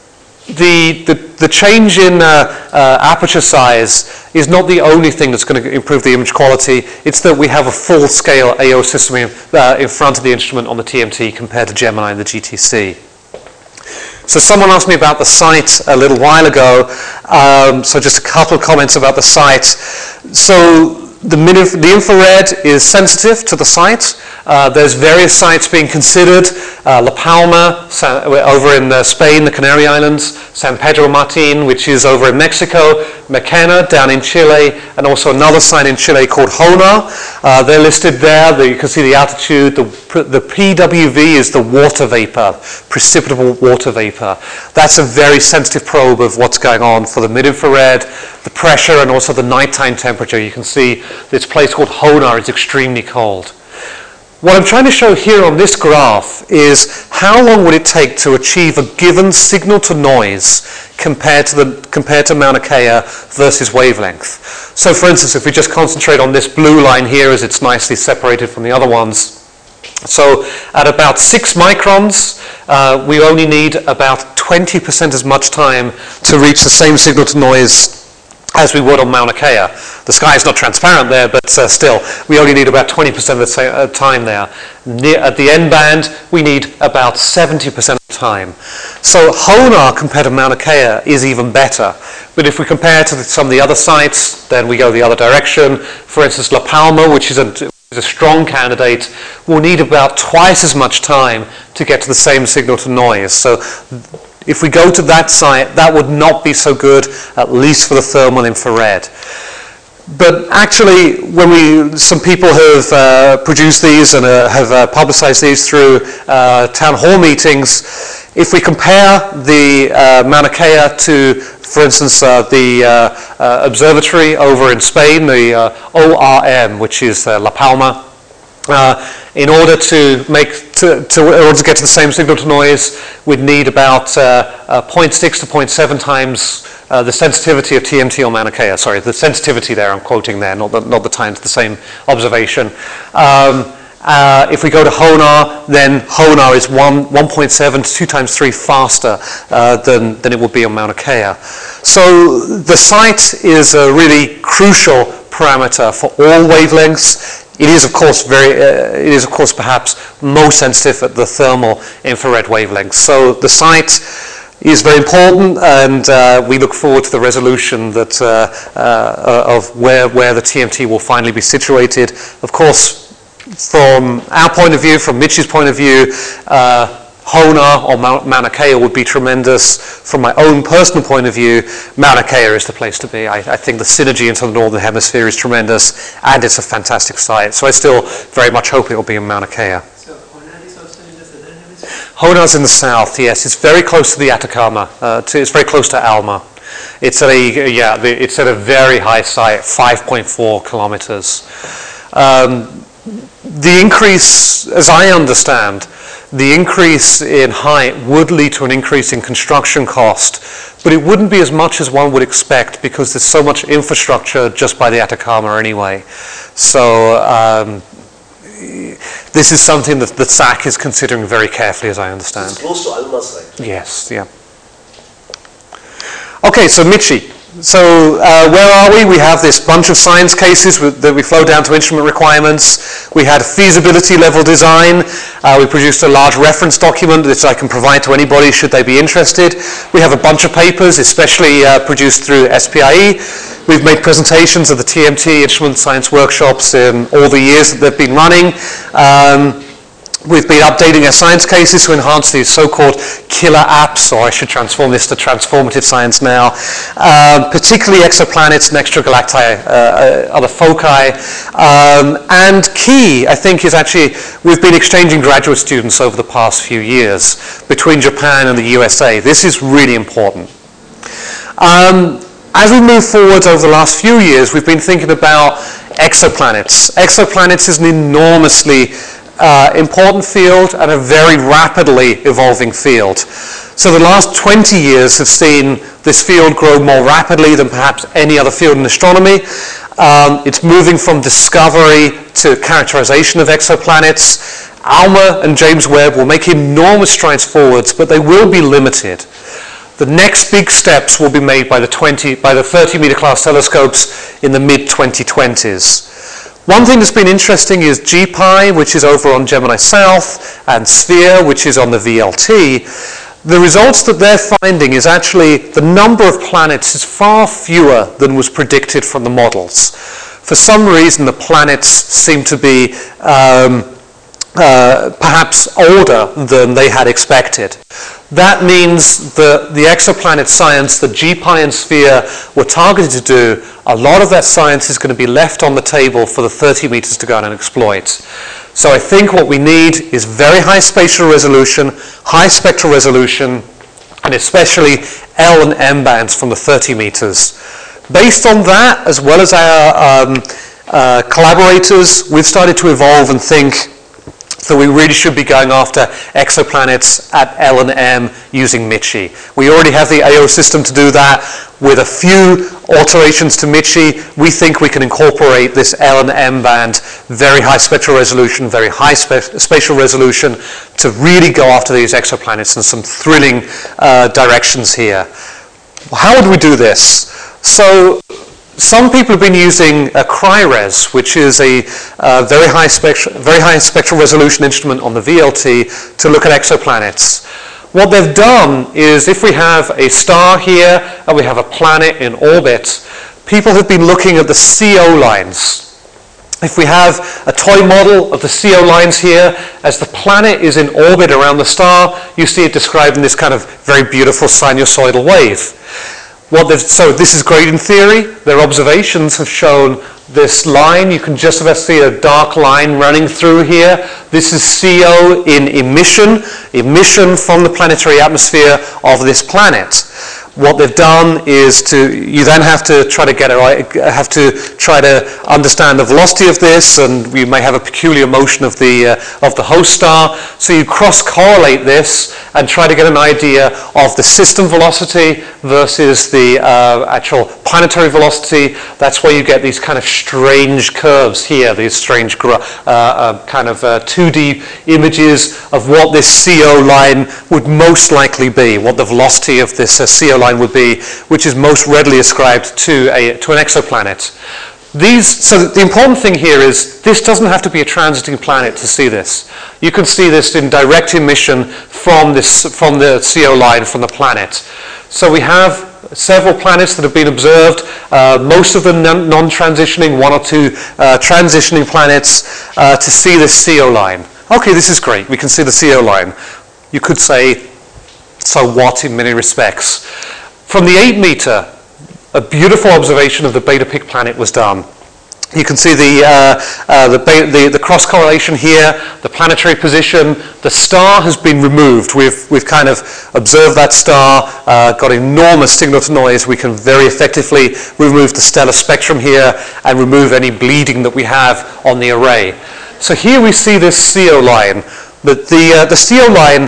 the the, the change in uh, uh, aperture size is not the only thing that's going to improve the image quality. It's that we have a full-scale A O system in, uh, in front of the instrument on the T M T compared to Gemini and the G T C. So someone asked me about the sight a little while ago. Um, so just a couple of comments about the sight. So the, the infrared is sensitive to the sight. Uh, there's various sites being considered. Uh, La Palma, San, over in uh, Spain, the Canary Islands, San Pedro Martin, which is over in Mexico, Macana down in Chile, and also another site in Chile called Honar. Uh, they're listed there. The, you can see the altitude. The, the P W V is the water vapor, precipitable water vapor. That's a very sensitive probe of what's going on for the mid-infrared, the pressure, and also the nighttime temperature. You can see this place called Honar is extremely cold. What I'm trying to show here on this graph is how long would it take to achieve a given signal to noise compared to, the, compared to Mauna Kea versus wavelength. So for instance, if we just concentrate on this blue line here as it's nicely separated from the other ones. So at about six microns, uh, we only need about twenty percent as much time to reach the same signal to noise as we would on Mauna Kea. The sky is not transparent there, but uh, still, we only need about twenty percent of the uh, time there. Near, at the end band, we need about seventy percent of the time. So Honar compared to Mauna Kea is even better. But if we compare to the, some of the other sites, then we go the other direction. For instance, La Palma, which is a, is a strong candidate, will need about twice as much time to get to the same signal to noise. So if we go to that site, that would not be so good, at least for the thermal infrared. But actually, when we, some people have uh, produced these and uh, have uh, publicized these through uh, town hall meetings, if we compare the uh, Mauna Kea to, for instance, uh, the uh, uh, observatory over in Spain, the uh, O R M, which is uh, La Palma, Uh, in order to make to, to in order to get to the same signal to noise, we'd need about uh, uh, zero point six to zero point seven times uh, the sensitivity of T M T on Mauna Kea. Sorry, the sensitivity there I'm quoting there, not the, not the time to the same observation. Um, uh, if we go to Honar, then Honar is one one point seven to two times three faster uh, than than it would be on Mauna Kea. So the site is a really crucial parameter for all wavelengths. It is, of course, very. Uh, it is, of course, perhaps most sensitive at the thermal infrared wavelengths. So the site is very important, and uh, we look forward to the resolution that uh, uh, of where where the T M T will finally be situated. Of course, from our point of view, from Mitch's point of view, uh, Honar or Mauna Kea would be tremendous. From my own personal point of view, Mauna Kea is the place to be. I, I think the synergy into the Northern Hemisphere is tremendous, and it's a fantastic site. So I still very much hope it will be in Mauna Kea. So Honar is also in the southern hemisphere? Honar's in the south, yes. It's very close to the Atacama. Uh, to, it's very close to Alma. It's at a, yeah, the, it's at a very high site, five point four kilometers. Um, the increase, as I understand, the increase in height would lead to an increase in construction cost, but it wouldn't be as much as one would expect because there's so much infrastructure just by the Atacama anyway. So um, this is something that the S A C is considering very carefully, as I understand. It's close to Alma site. Yes, yeah. Okay, so Michi. So uh, where are we? We have this bunch of science cases with, that we flow down to instrument requirements. We had feasibility level design. Uh, we produced a large reference document that I can provide to anybody should they be interested. We have a bunch of papers, especially uh, produced through S P I E. We've made presentations of the T M T Instrument Science Workshops in all the years that they've been running. Um, We've been updating our science cases to enhance these so-called killer apps, or I should transform this to transformative science now, um, particularly exoplanets and extragalactic uh, other foci. Um, and key, I think, is actually we've been exchanging graduate students over the past few years between Japan and the U S A. This is really important. Um, as we move forward over the last few years, we've been thinking about exoplanets. Exoplanets is an enormously Uh, important field and a very rapidly evolving field. So the last twenty years have seen this field grow more rapidly than perhaps any other field in astronomy. Um, it's moving from discovery to characterization of exoplanets. ALMA and James Webb will make enormous strides forwards, but they will be limited. The next big steps will be made by the twenty, by the thirty meter class telescopes in the mid twenty twenties. One thing that's been interesting is G P I, which is over on Gemini South, and SPHERE, which is on the V L T. The results that they're finding is actually the number of planets is far fewer than was predicted from the models. For some reason, the planets seem to be um, uh, perhaps older than they had expected. That means that the exoplanet science that G P I and SPHERE were targeted to do, a lot of that science is going to be left on the table for the thirty meters to go out and exploit. So I think what we need is very high spatial resolution, high spectral resolution, and especially L and M bands from the thirty meters. Based on that, as well as our um, uh, collaborators, we've started to evolve and think that we really should be going after exoplanets at L and M using MICHI. We already have the A O system to do that. With a few alterations to MICHI, we think we can incorporate this L and M band, very high spectral resolution, very high spa spatial resolution, to really go after these exoplanets in some thrilling uh, directions here. How would we do this? So, some people have been using a CRIRES, which is a uh, very high spectral, very high spectral resolution instrument on the V L T to look at exoplanets. What they've done is, if we have a star here and we have a planet in orbit, people have been looking at the C O lines. If we have a toy model of the C O lines here, as the planet is in orbit around the star, you see it described in this kind of very beautiful sinusoidal wave. What so this is great in theory. Their observations have shown this line. You can just about see a dark line running through here. This is C O in emission, emission from the planetary atmosphere of this planet. What they've done is to, you then have to try to get it right, have to try to understand the velocity of this, and we may have a peculiar motion of the uh, of the host star. So you cross-correlate this and try to get an idea of the system velocity versus the uh, actual planetary velocity. That's where you get these kind of strange curves here, these strange uh, uh, kind of uh, two D images of what this C O line would most likely be, what the velocity of this uh, C O line would be, which is most readily ascribed to a to an exoplanet. These, so the important thing here is this doesn't have to be a transiting planet to see this. You can see this in direct emission from this from the C O line from the planet. So we have several planets that have been observed, uh, most of them non-transitioning, one or two uh, transitioning planets uh, to see this C O line. Okay, this is great. We can see the C O line. You could say, so what in many respects? From the eight meter, a beautiful observation of the Beta Pig planet was done. You can see the, uh, uh, the, the, the cross-correlation here, the planetary position. The star has been removed. We've, we've kind of observed that star, uh, got enormous signal-to-noise. We can very effectively remove the stellar spectrum here and remove any bleeding that we have on the array. So here we see this C O line. But the, uh, the C O line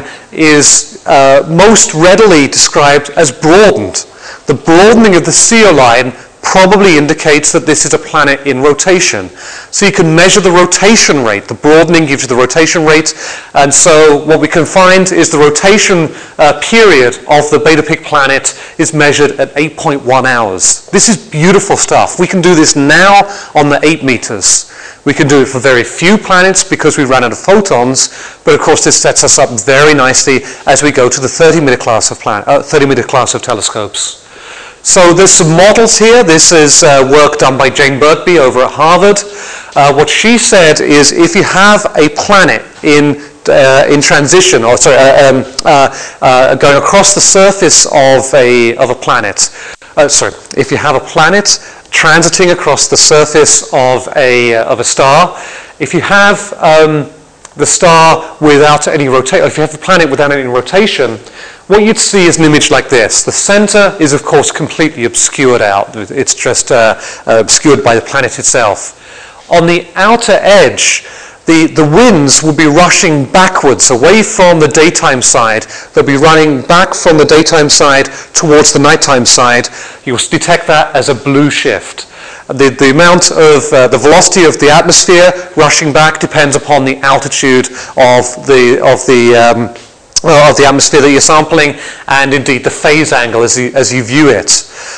is uh, most readily described as broadened. The broadening of the C O line probably indicates that this is a planet in rotation. So you can measure the rotation rate. The broadening gives you the rotation rate. And so what we can find is the rotation uh, period of the Beta Pig planet is measured at eight point one hours. This is beautiful stuff. We can do this now on the eight meters. We can do it for very few planets because we ran out of photons, but of course this sets us up very nicely as we go to the thirty meter class of, plan uh, thirty meter class of telescopes. So there's some models here. This is uh, work done by Jane Birkby over at Harvard. Uh, what she said is if you have a planet in uh, in transition, or sorry, uh, um, uh, uh, going across the surface of a of a planet. Uh, sorry, if you have a planet transiting across the surface of a uh, of a star, if you have um, the star without any rotation, if you have the planet without any rotation, what you'd see is an image like this. The center is, of course, completely obscured out. It's just uh, uh, obscured by the planet itself. On the outer edge, the, the winds will be rushing backwards, away from the daytime side. They'll be running back from the daytime side towards the nighttime side. You'll detect that as a blue shift. The, the amount of, uh, the velocity of the atmosphere rushing back depends upon the altitude of the, of the, um, of the atmosphere that you're sampling, and indeed the phase angle as you, as you view it.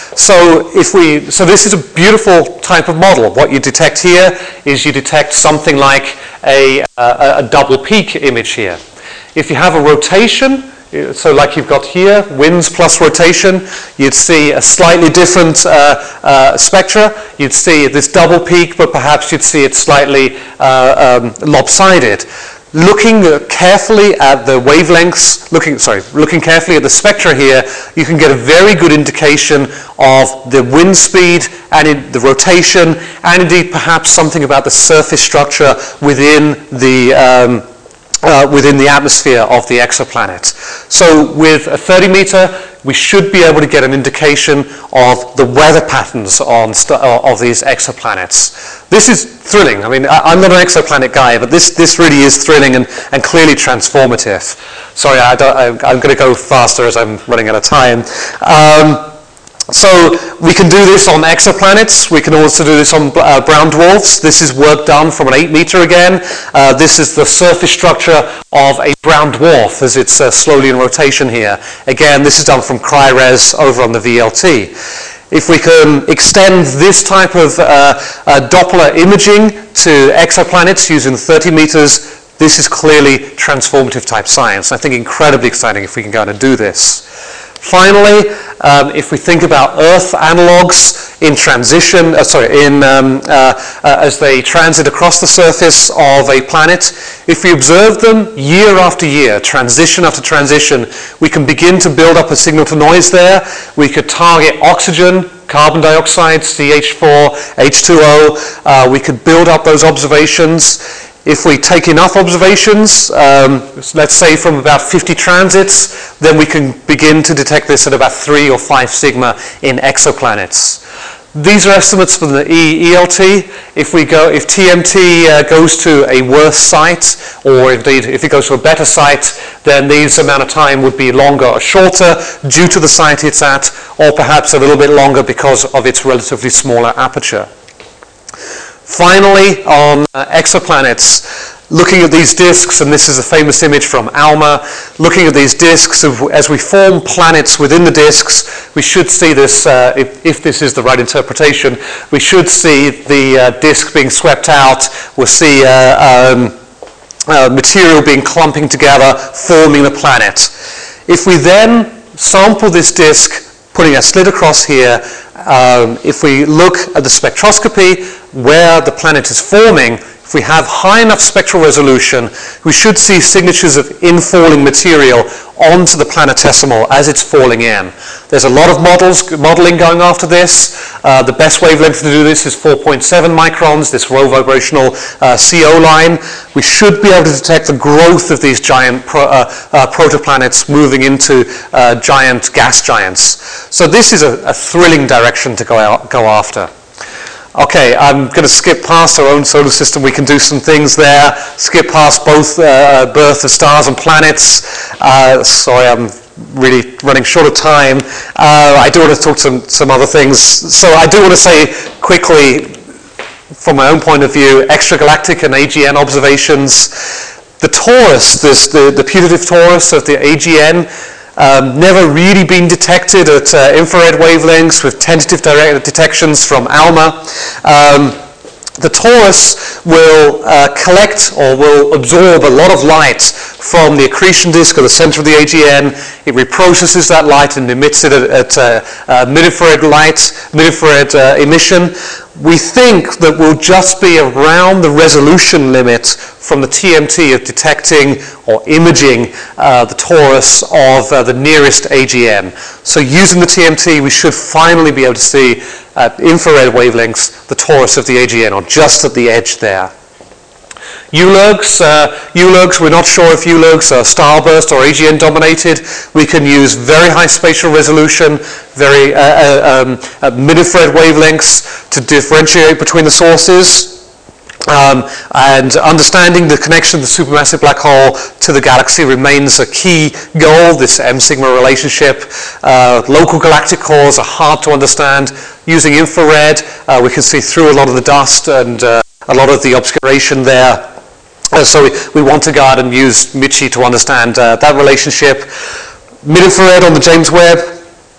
So if we, so this is a beautiful type of model. What you detect here is you detect something like a, a, a double peak image here. If you have a rotation, so like you've got here, winds plus rotation, you'd see a slightly different uh, uh, spectra. You'd see this double peak, but perhaps you'd see it slightly uh, um, lopsided. Looking carefully at the wavelengths, looking, sorry, looking carefully at the spectra here, you can get a very good indication of the wind speed and in the rotation, and indeed perhaps something about the surface structure within the um, Uh, within the atmosphere of the exoplanet. So with a thirty meter, we should be able to get an indication of the weather patterns on st of these exoplanets. This is thrilling. I mean, I, I'm not an exoplanet guy, but this, this really is thrilling and, and clearly transformative. Sorry, I don't, I, I'm going to go faster as I'm running out of time. Um, So we can do this on exoplanets. We can also do this on uh, brown dwarfs. This is work done from an eight meter again. Uh, this is the surface structure of a brown dwarf as it's uh, slowly in rotation here. Again, this is done from CRIRES over on the V L T. If we can extend this type of uh, uh, Doppler imaging to exoplanets using thirty meters, this is clearly transformative type science. I think incredibly exciting if we can go out and do this. Finally, um, if we think about Earth analogs in transition, uh, sorry, in um, uh, uh, as they transit across the surface of a planet, if we observe them year after year, transition after transition, we can begin to build up a signal to noise there. We could target oxygen, carbon dioxide, C H four, H two O. Uh, we could build up those observations. If we take enough observations, um, let's say from about fifty transits, then we can begin to detect this at about three or five sigma in exoplanets. These are estimates from the E L T. If we go, if T M T uh, goes to a worse site, or indeed if it goes to a better site, then these amount of time would be longer or shorter due to the site it's at, or perhaps a little bit longer because of its relatively smaller aperture. Finally, on uh, exoplanets, looking at these disks, and this is a famous image from ALMA, looking at these disks, as we form planets within the disks, we should see this, uh, if, if this is the right interpretation, we should see the uh, disk being swept out, we'll see uh, um, uh, material being clumping together, forming the planet. If we then sample this disk, putting a slit across here, um, if we look at the spectroscopy, where the planet is forming, if we have high enough spectral resolution, we should see signatures of infalling material onto the planetesimal as it's falling in. There's a lot of models, modeling going after this. Uh, the best wavelength to do this is four point seven microns, this low vibrational uh, C O line. We should be able to detect the growth of these giant pro, uh, uh, protoplanets moving into uh, giant gas giants. So this is a, a thrilling direction to go, out, go after. Okay, I'm going to skip past our own solar system. We can do some things there. Skip past both uh, birth of stars and planets. Uh, sorry, I'm really running short of time. Uh, I do want to talk some, some other things. So I do want to say quickly, from my own point of view, extragalactic and A G N observations. The torus, this, the, the putative torus of the A G N, um, never really been detected at uh, infrared wavelengths with tentative direct detections from ALMA. Um, The torus will uh, collect or will absorb a lot of light from the accretion disk at the center of the A G N. It reprocesses that light and emits it at, at uh, uh, mid-infrared light, mid-infrared uh, emission. We think that we'll just be around the resolution limit from the T M T of detecting or imaging uh, the torus of uh, the nearest A G N. So using the T M T, we should finally be able to see at infrared wavelengths the torus of the A G N, or just at the edge there. U LERGs, uh, U LERGs, we're not sure if U LERGs are starburst or A G N dominated. We can use very high spatial resolution, very uh, uh, um, uh, mid-infrared wavelengths to differentiate between the sources. Um, and understanding the connection of the supermassive black hole to the galaxy remains a key goal, this M-sigma relationship. Uh, local galactic cores are hard to understand. Using infrared, uh, we can see through a lot of the dust and uh, a lot of the obscuration there. Uh, so we, we want to guard and use MICHI to understand uh, that relationship. Mid-infrared on the James Webb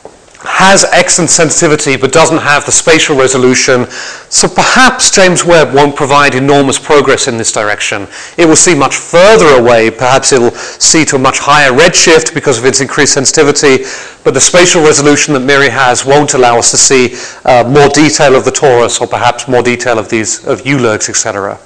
has excellent sensitivity but doesn't have the spatial resolution, so perhaps James Webb won't provide enormous progress in this direction. It will see much further away, perhaps it will see to a much higher redshift because of its increased sensitivity, but the spatial resolution that MIRI has won't allow us to see uh, more detail of the torus, or perhaps more detail of these, of U LERGs, et cetera.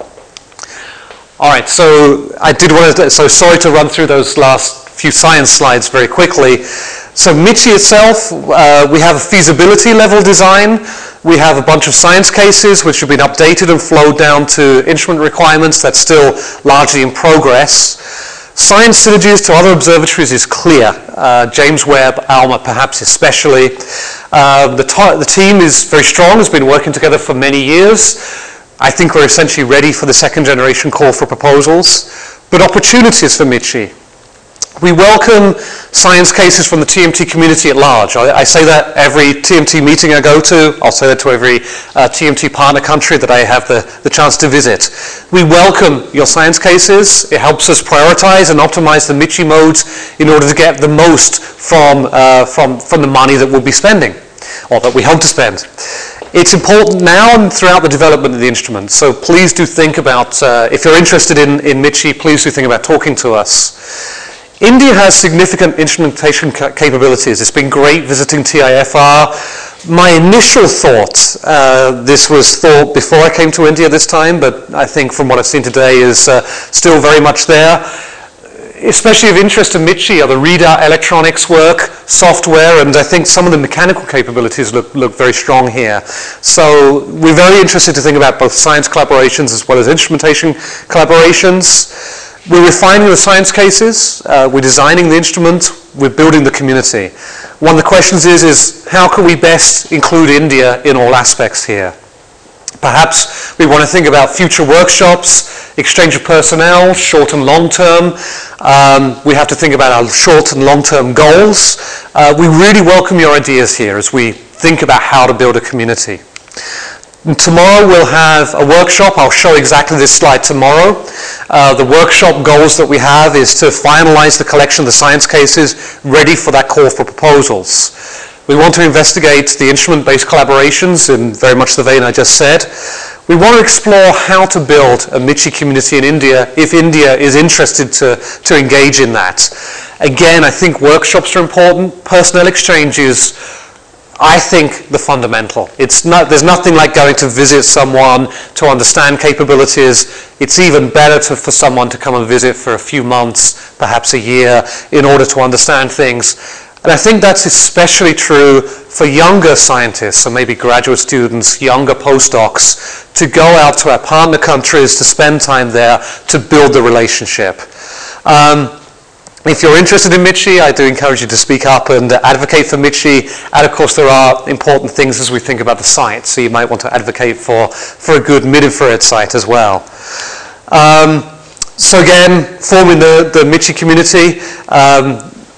All right, so I did want to, so sorry to run through those last few science slides very quickly. So MICHI itself, uh, we have a feasibility level design. We have a bunch of science cases which have been updated and flowed down to instrument requirements. That's still largely in progress. Science synergies to other observatories is clear. Uh, James Webb, ALMA perhaps especially. Uh, the, the team is very strong, has been working together for many years. I think we're essentially ready for the second generation call for proposals. But opportunities for MICHI. We welcome science cases from the T M T community at large. I, I say that every T M T meeting I go to. I'll say that to every uh, T M T partner country that I have the, the chance to visit. We welcome your science cases. It helps us prioritize and optimize the MICHI modes in order to get the most from, uh, from, from the money that we'll be spending, or that we hope to spend. It's important now and throughout the development of the instrument, so please do think about, uh, if you're interested in, in MICHI, please do think about talking to us. India has significant instrumentation ca capabilities. It's been great visiting T I F R. My initial thought, uh, this was thought before I came to India this time, but I think from what I've seen today is uh, still very much there. Especially of interest to MICHI are the readout electronics work, software, and I think some of the mechanical capabilities look, look very strong here. So we're very interested to think about both science collaborations as well as instrumentation collaborations. We're refining the science cases, uh, we're designing the instrument, we're building the community. One of the questions is, is how can we best include India in all aspects here? Perhaps we want to think about future workshops, exchange of personnel, short and long term. Um, we have to think about our short and long term goals. Uh, we really welcome your ideas here as we think about how to build a community. And tomorrow we'll have a workshop. I'll show exactly this slide tomorrow. Uh, the workshop goals that we have is to finalize the collection of the science cases ready for that call for proposals. We want to investigate the instrument-based collaborations in very much the vein I just said. We want to explore how to build a MICHI community in India if India is interested to, to engage in that. Again, I think workshops are important. Personnel exchange is, I think, the fundamental. It's not, there's nothing like going to visit someone to understand capabilities. It's even better to, for someone to come and visit for a few months, perhaps a year, in order to understand things. And I think that's especially true for younger scientists, so maybe graduate students, younger postdocs, to go out to our partner countries, to spend time there, to build the relationship. Um, If you're interested in MICHI, I do encourage you to speak up and uh, advocate for MICHI. And of course, there are important things as we think about the site. So you might want to advocate for, for a good mid-infrared site as well. Um, so again, forming the, the MICHI community. Um,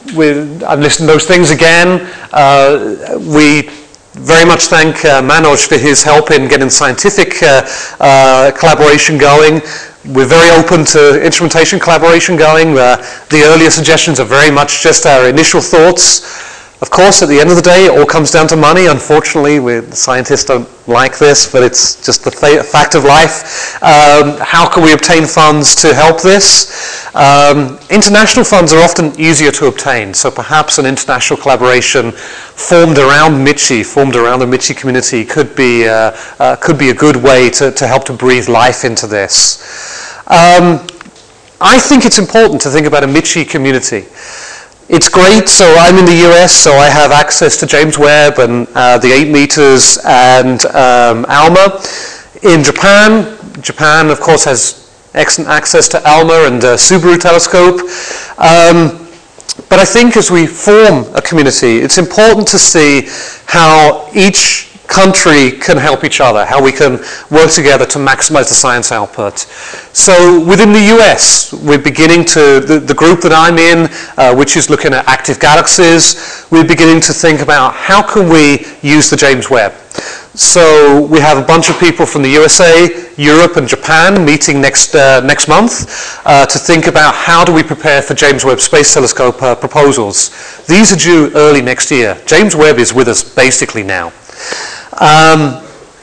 we, I've listened to those things again. Uh, we very much thank uh, Manoj for his help in getting scientific uh, uh, collaboration going. We're very open to instrumentation collaboration going. Uh, the earlier suggestions are very much just our initial thoughts. Of course, at the end of the day, it all comes down to money. Unfortunately, we scientists don't like this, but it's just the fact of life. Um, how can we obtain funds to help this? Um, international funds are often easier to obtain, so perhaps an international collaboration formed around Michi, formed around the Michi community could be, uh, uh, could be a good way to, to help to breathe life into this. Um, I think it's important to think about a Michi community. It's great, so I'm in the U S, so I have access to James Webb and uh, the eight meters and um, ALMA. In Japan, Japan of course has excellent access to ALMA and uh, Subaru telescope. Um, but I think as we form a community, it's important to see how each country can help each other, how we can work together to maximize the science output. So within the U S, we're beginning to, the, the group that I'm in, uh, which is looking at active galaxies, we're beginning to think about how can we use the James Webb. So we have a bunch of people from the U S A, Europe and Japan meeting next, uh, next month uh, to think about how do we prepare for James Webb Space Telescope uh, proposals. These are due early next year. James Webb is with us basically now. Um,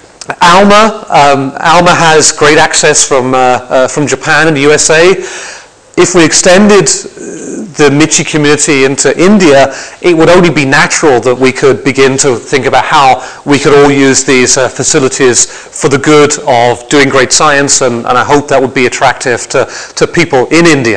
ALMA, um, ALMA has great access from, uh, uh, from Japan and the U S A. If we extended the Michi community into India, it would only be natural that we could begin to think about how we could all use these uh, facilities for the good of doing great science, and, and I hope that would be attractive to, to people in India.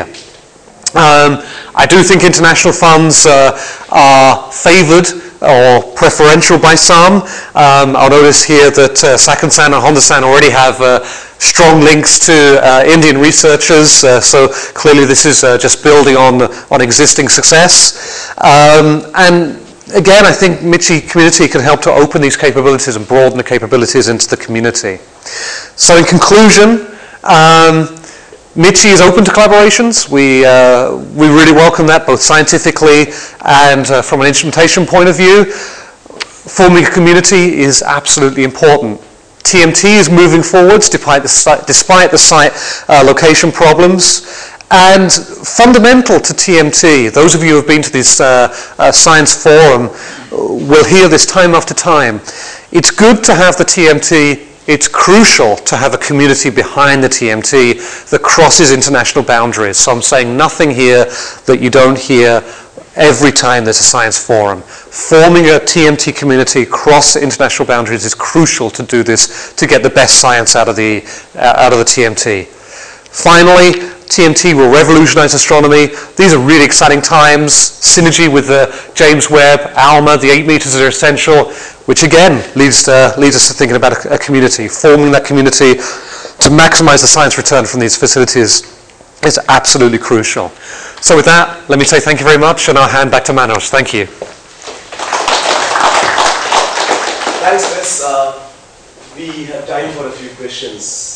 Um, I do think international funds uh, are favored or preferential by some. Um, I'll notice here that uh, Sakan-san and Honda-san already have uh, strong links to uh, Indian researchers, uh, so clearly this is uh, just building on, on existing success. Um, and again, I think Michi community can help to open these capabilities and broaden the capabilities into the community. So in conclusion, um, Michi is open to collaborations. We, uh, we really welcome that, both scientifically and uh, from an instrumentation point of view. Forming a community is absolutely important. T M T is moving forwards despite the site, despite the site uh, location problems. And fundamental to T M T, those of you who have been to this uh, uh, science forum will hear this time after time. It's good to have the T M T. It's crucial to have a community behind the T M T that crosses international boundaries. So I'm saying nothing here that you don't hear every time there's a science forum. Forming a T M T community across international boundaries is crucial to do this, to get the best science out of the, uh, out of the T M T. Finally, T M T will revolutionize astronomy. These are really exciting times. Synergy with the James Webb, ALMA, the eight meters are essential, which again leads, to, leads us to thinking about a, a community. Forming that community to maximize the science return from these facilities is absolutely crucial. So with that, let me say thank you very much, and I'll hand back to Manoj. Thank you. Thanks, Chris. Uh, we have time for a few questions.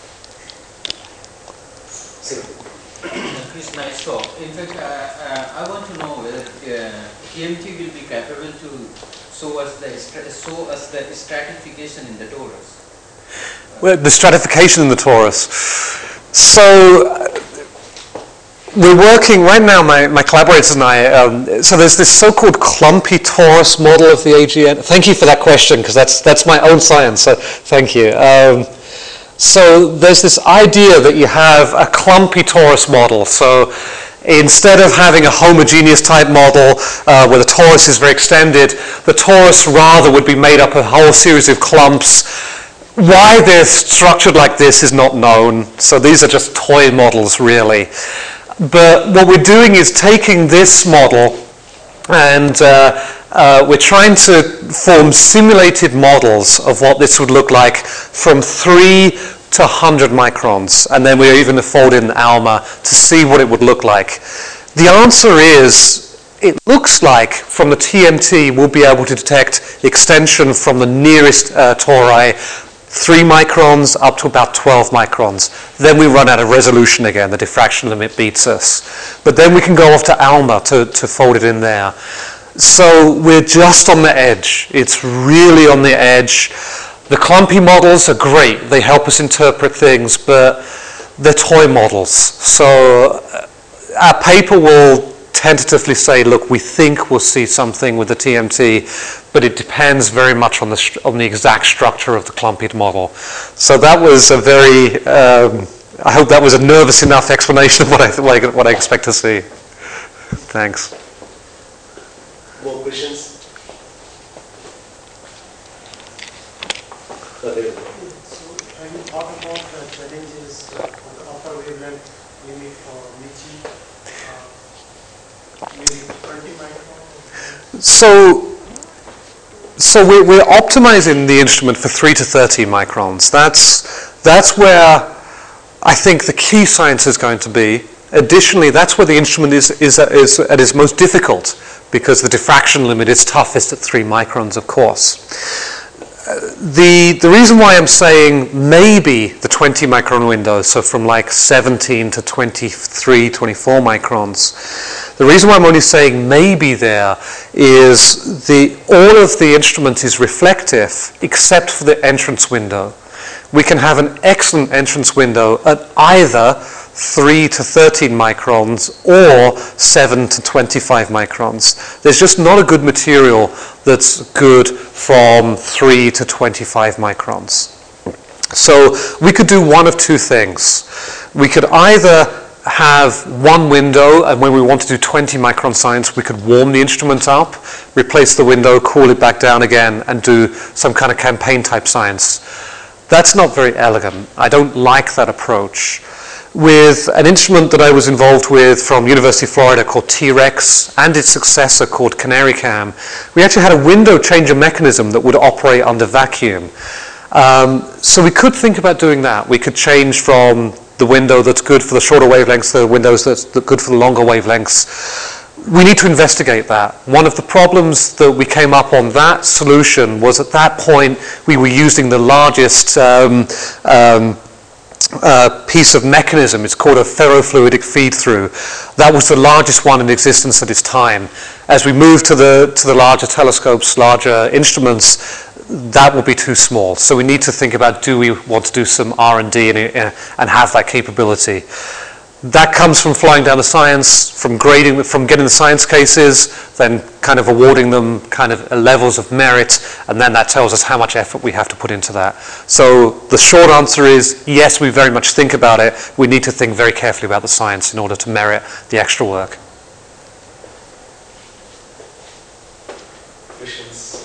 Chris, nice talk. In fact, uh, uh, I want to know whether uh, T M T will be capable to show us the show us the stratification in the torus. Well, the stratification in the torus. So uh, we're working right now. My, my collaborators and I. Um, so there's this so-called clumpy torus model of the A G N. Thank you for that question, because that's that's my own science. So thank you. Um, So there's this idea that you have a clumpy torus model. So instead of having a homogeneous type model uh, where the torus is very extended, the torus rather would be made up of a whole series of clumps. Why they're structured like this is not known. So these are just toy models, really. But what we're doing is taking this model and uh, Uh, we're trying to form simulated models of what this would look like from three to one hundred microns. And then we're even to fold in ALMA to see what it would look like. The answer is, it looks like from the T M T we'll be able to detect extension from the nearest uh, tori three microns up to about twelve microns. Then we run out of resolution again. The diffraction limit beats us. But then we can go off to ALMA to, to fold it in there. So we're just on the edge. It's really on the edge. The clumpy models are great. They help us interpret things, but they're toy models. So our paper will tentatively say, look, we think we'll see something with the T M T, but it depends very much on the, on the exact structure of the clumpied model. So that was a very, um, I hope that was a nervous enough explanation of what I, what I, what I expect to see. Thanks. More questions? So, have you thought about the challenges of the upper wavelength limit for Michi? Uh, maybe twenty microns? So, so we're, we're optimizing the instrument for three to thirty microns. That's, that's where I think the key science is going to be. Additionally, that's where the instrument is, is, is at its most difficult, because the diffraction limit is toughest at three microns, of course. The, the reason why I'm saying maybe the twenty micron window, so from like seventeen to twenty-three, twenty-four microns, the reason why I'm only saying maybe there is the, all of the instrument is reflective except for the entrance window. We can have an excellent entrance window at either three to thirteen microns or seven to twenty-five microns. There's just not a good material that's good from three to twenty-five microns. So we could do one of two things. We could either have one window, and when we want to do twenty micron science, we could warm the instrument up, replace the window, cool it back down again, and do some kind of campaign type science. That's not very elegant. I don't like that approach. With an instrument that I was involved with from University of Florida called T-Rex and its successor called CanaryCam, we actually had a window changer mechanism that would operate under vacuum. Um, so we could think about doing that. We could change from the window that's good for the shorter wavelengths to the windows that's good for the longer wavelengths. We need to investigate that. One of the problems that we came up on that solution was at that point we were using the largest um, um, Uh, piece of mechanism. It's called a ferrofluidic feed-through. That was the largest one in existence at its time. As we move to the to the larger telescopes, larger instruments, that will be too small. So we need to think about, do we want to do some R and D and, and have that capability? That comes from flying down the science, from grading, from getting the science cases, then kind of awarding them kind of levels of merit, and then that tells us how much effort we have to put into that. So the short answer is, yes, we very much think about it. We need to think very carefully about the science in order to merit the extra work. Questions?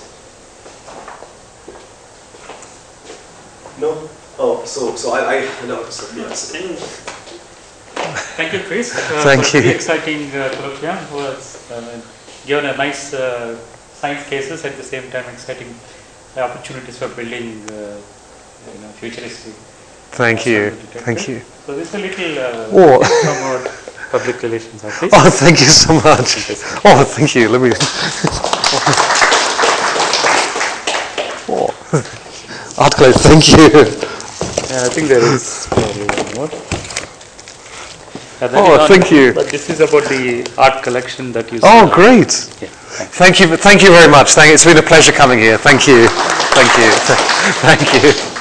No? Oh, so, so I, I no, so, yes. Thank you, Chris. Uh, Thank for you. Very exciting uh, colloquium. Who has uh, given a nice uh, science cases, at the same time exciting uh, opportunities for building uh, you know, futuristic. Thank you. Thank you. So this is a little uh, Oh. from our public relations office. Oh, thank you so much. Oh, thank you. Let me. Oh. Art Clay, thank you. Yeah, I think there is probably one more. Uh, that Oh, is on- thank you. But this is about the art collection that you Oh, saw. great. Yeah, thanks. Thank you. Thank you very much. Thank, it's been a pleasure coming here. Thank you. Thank you. Thank you.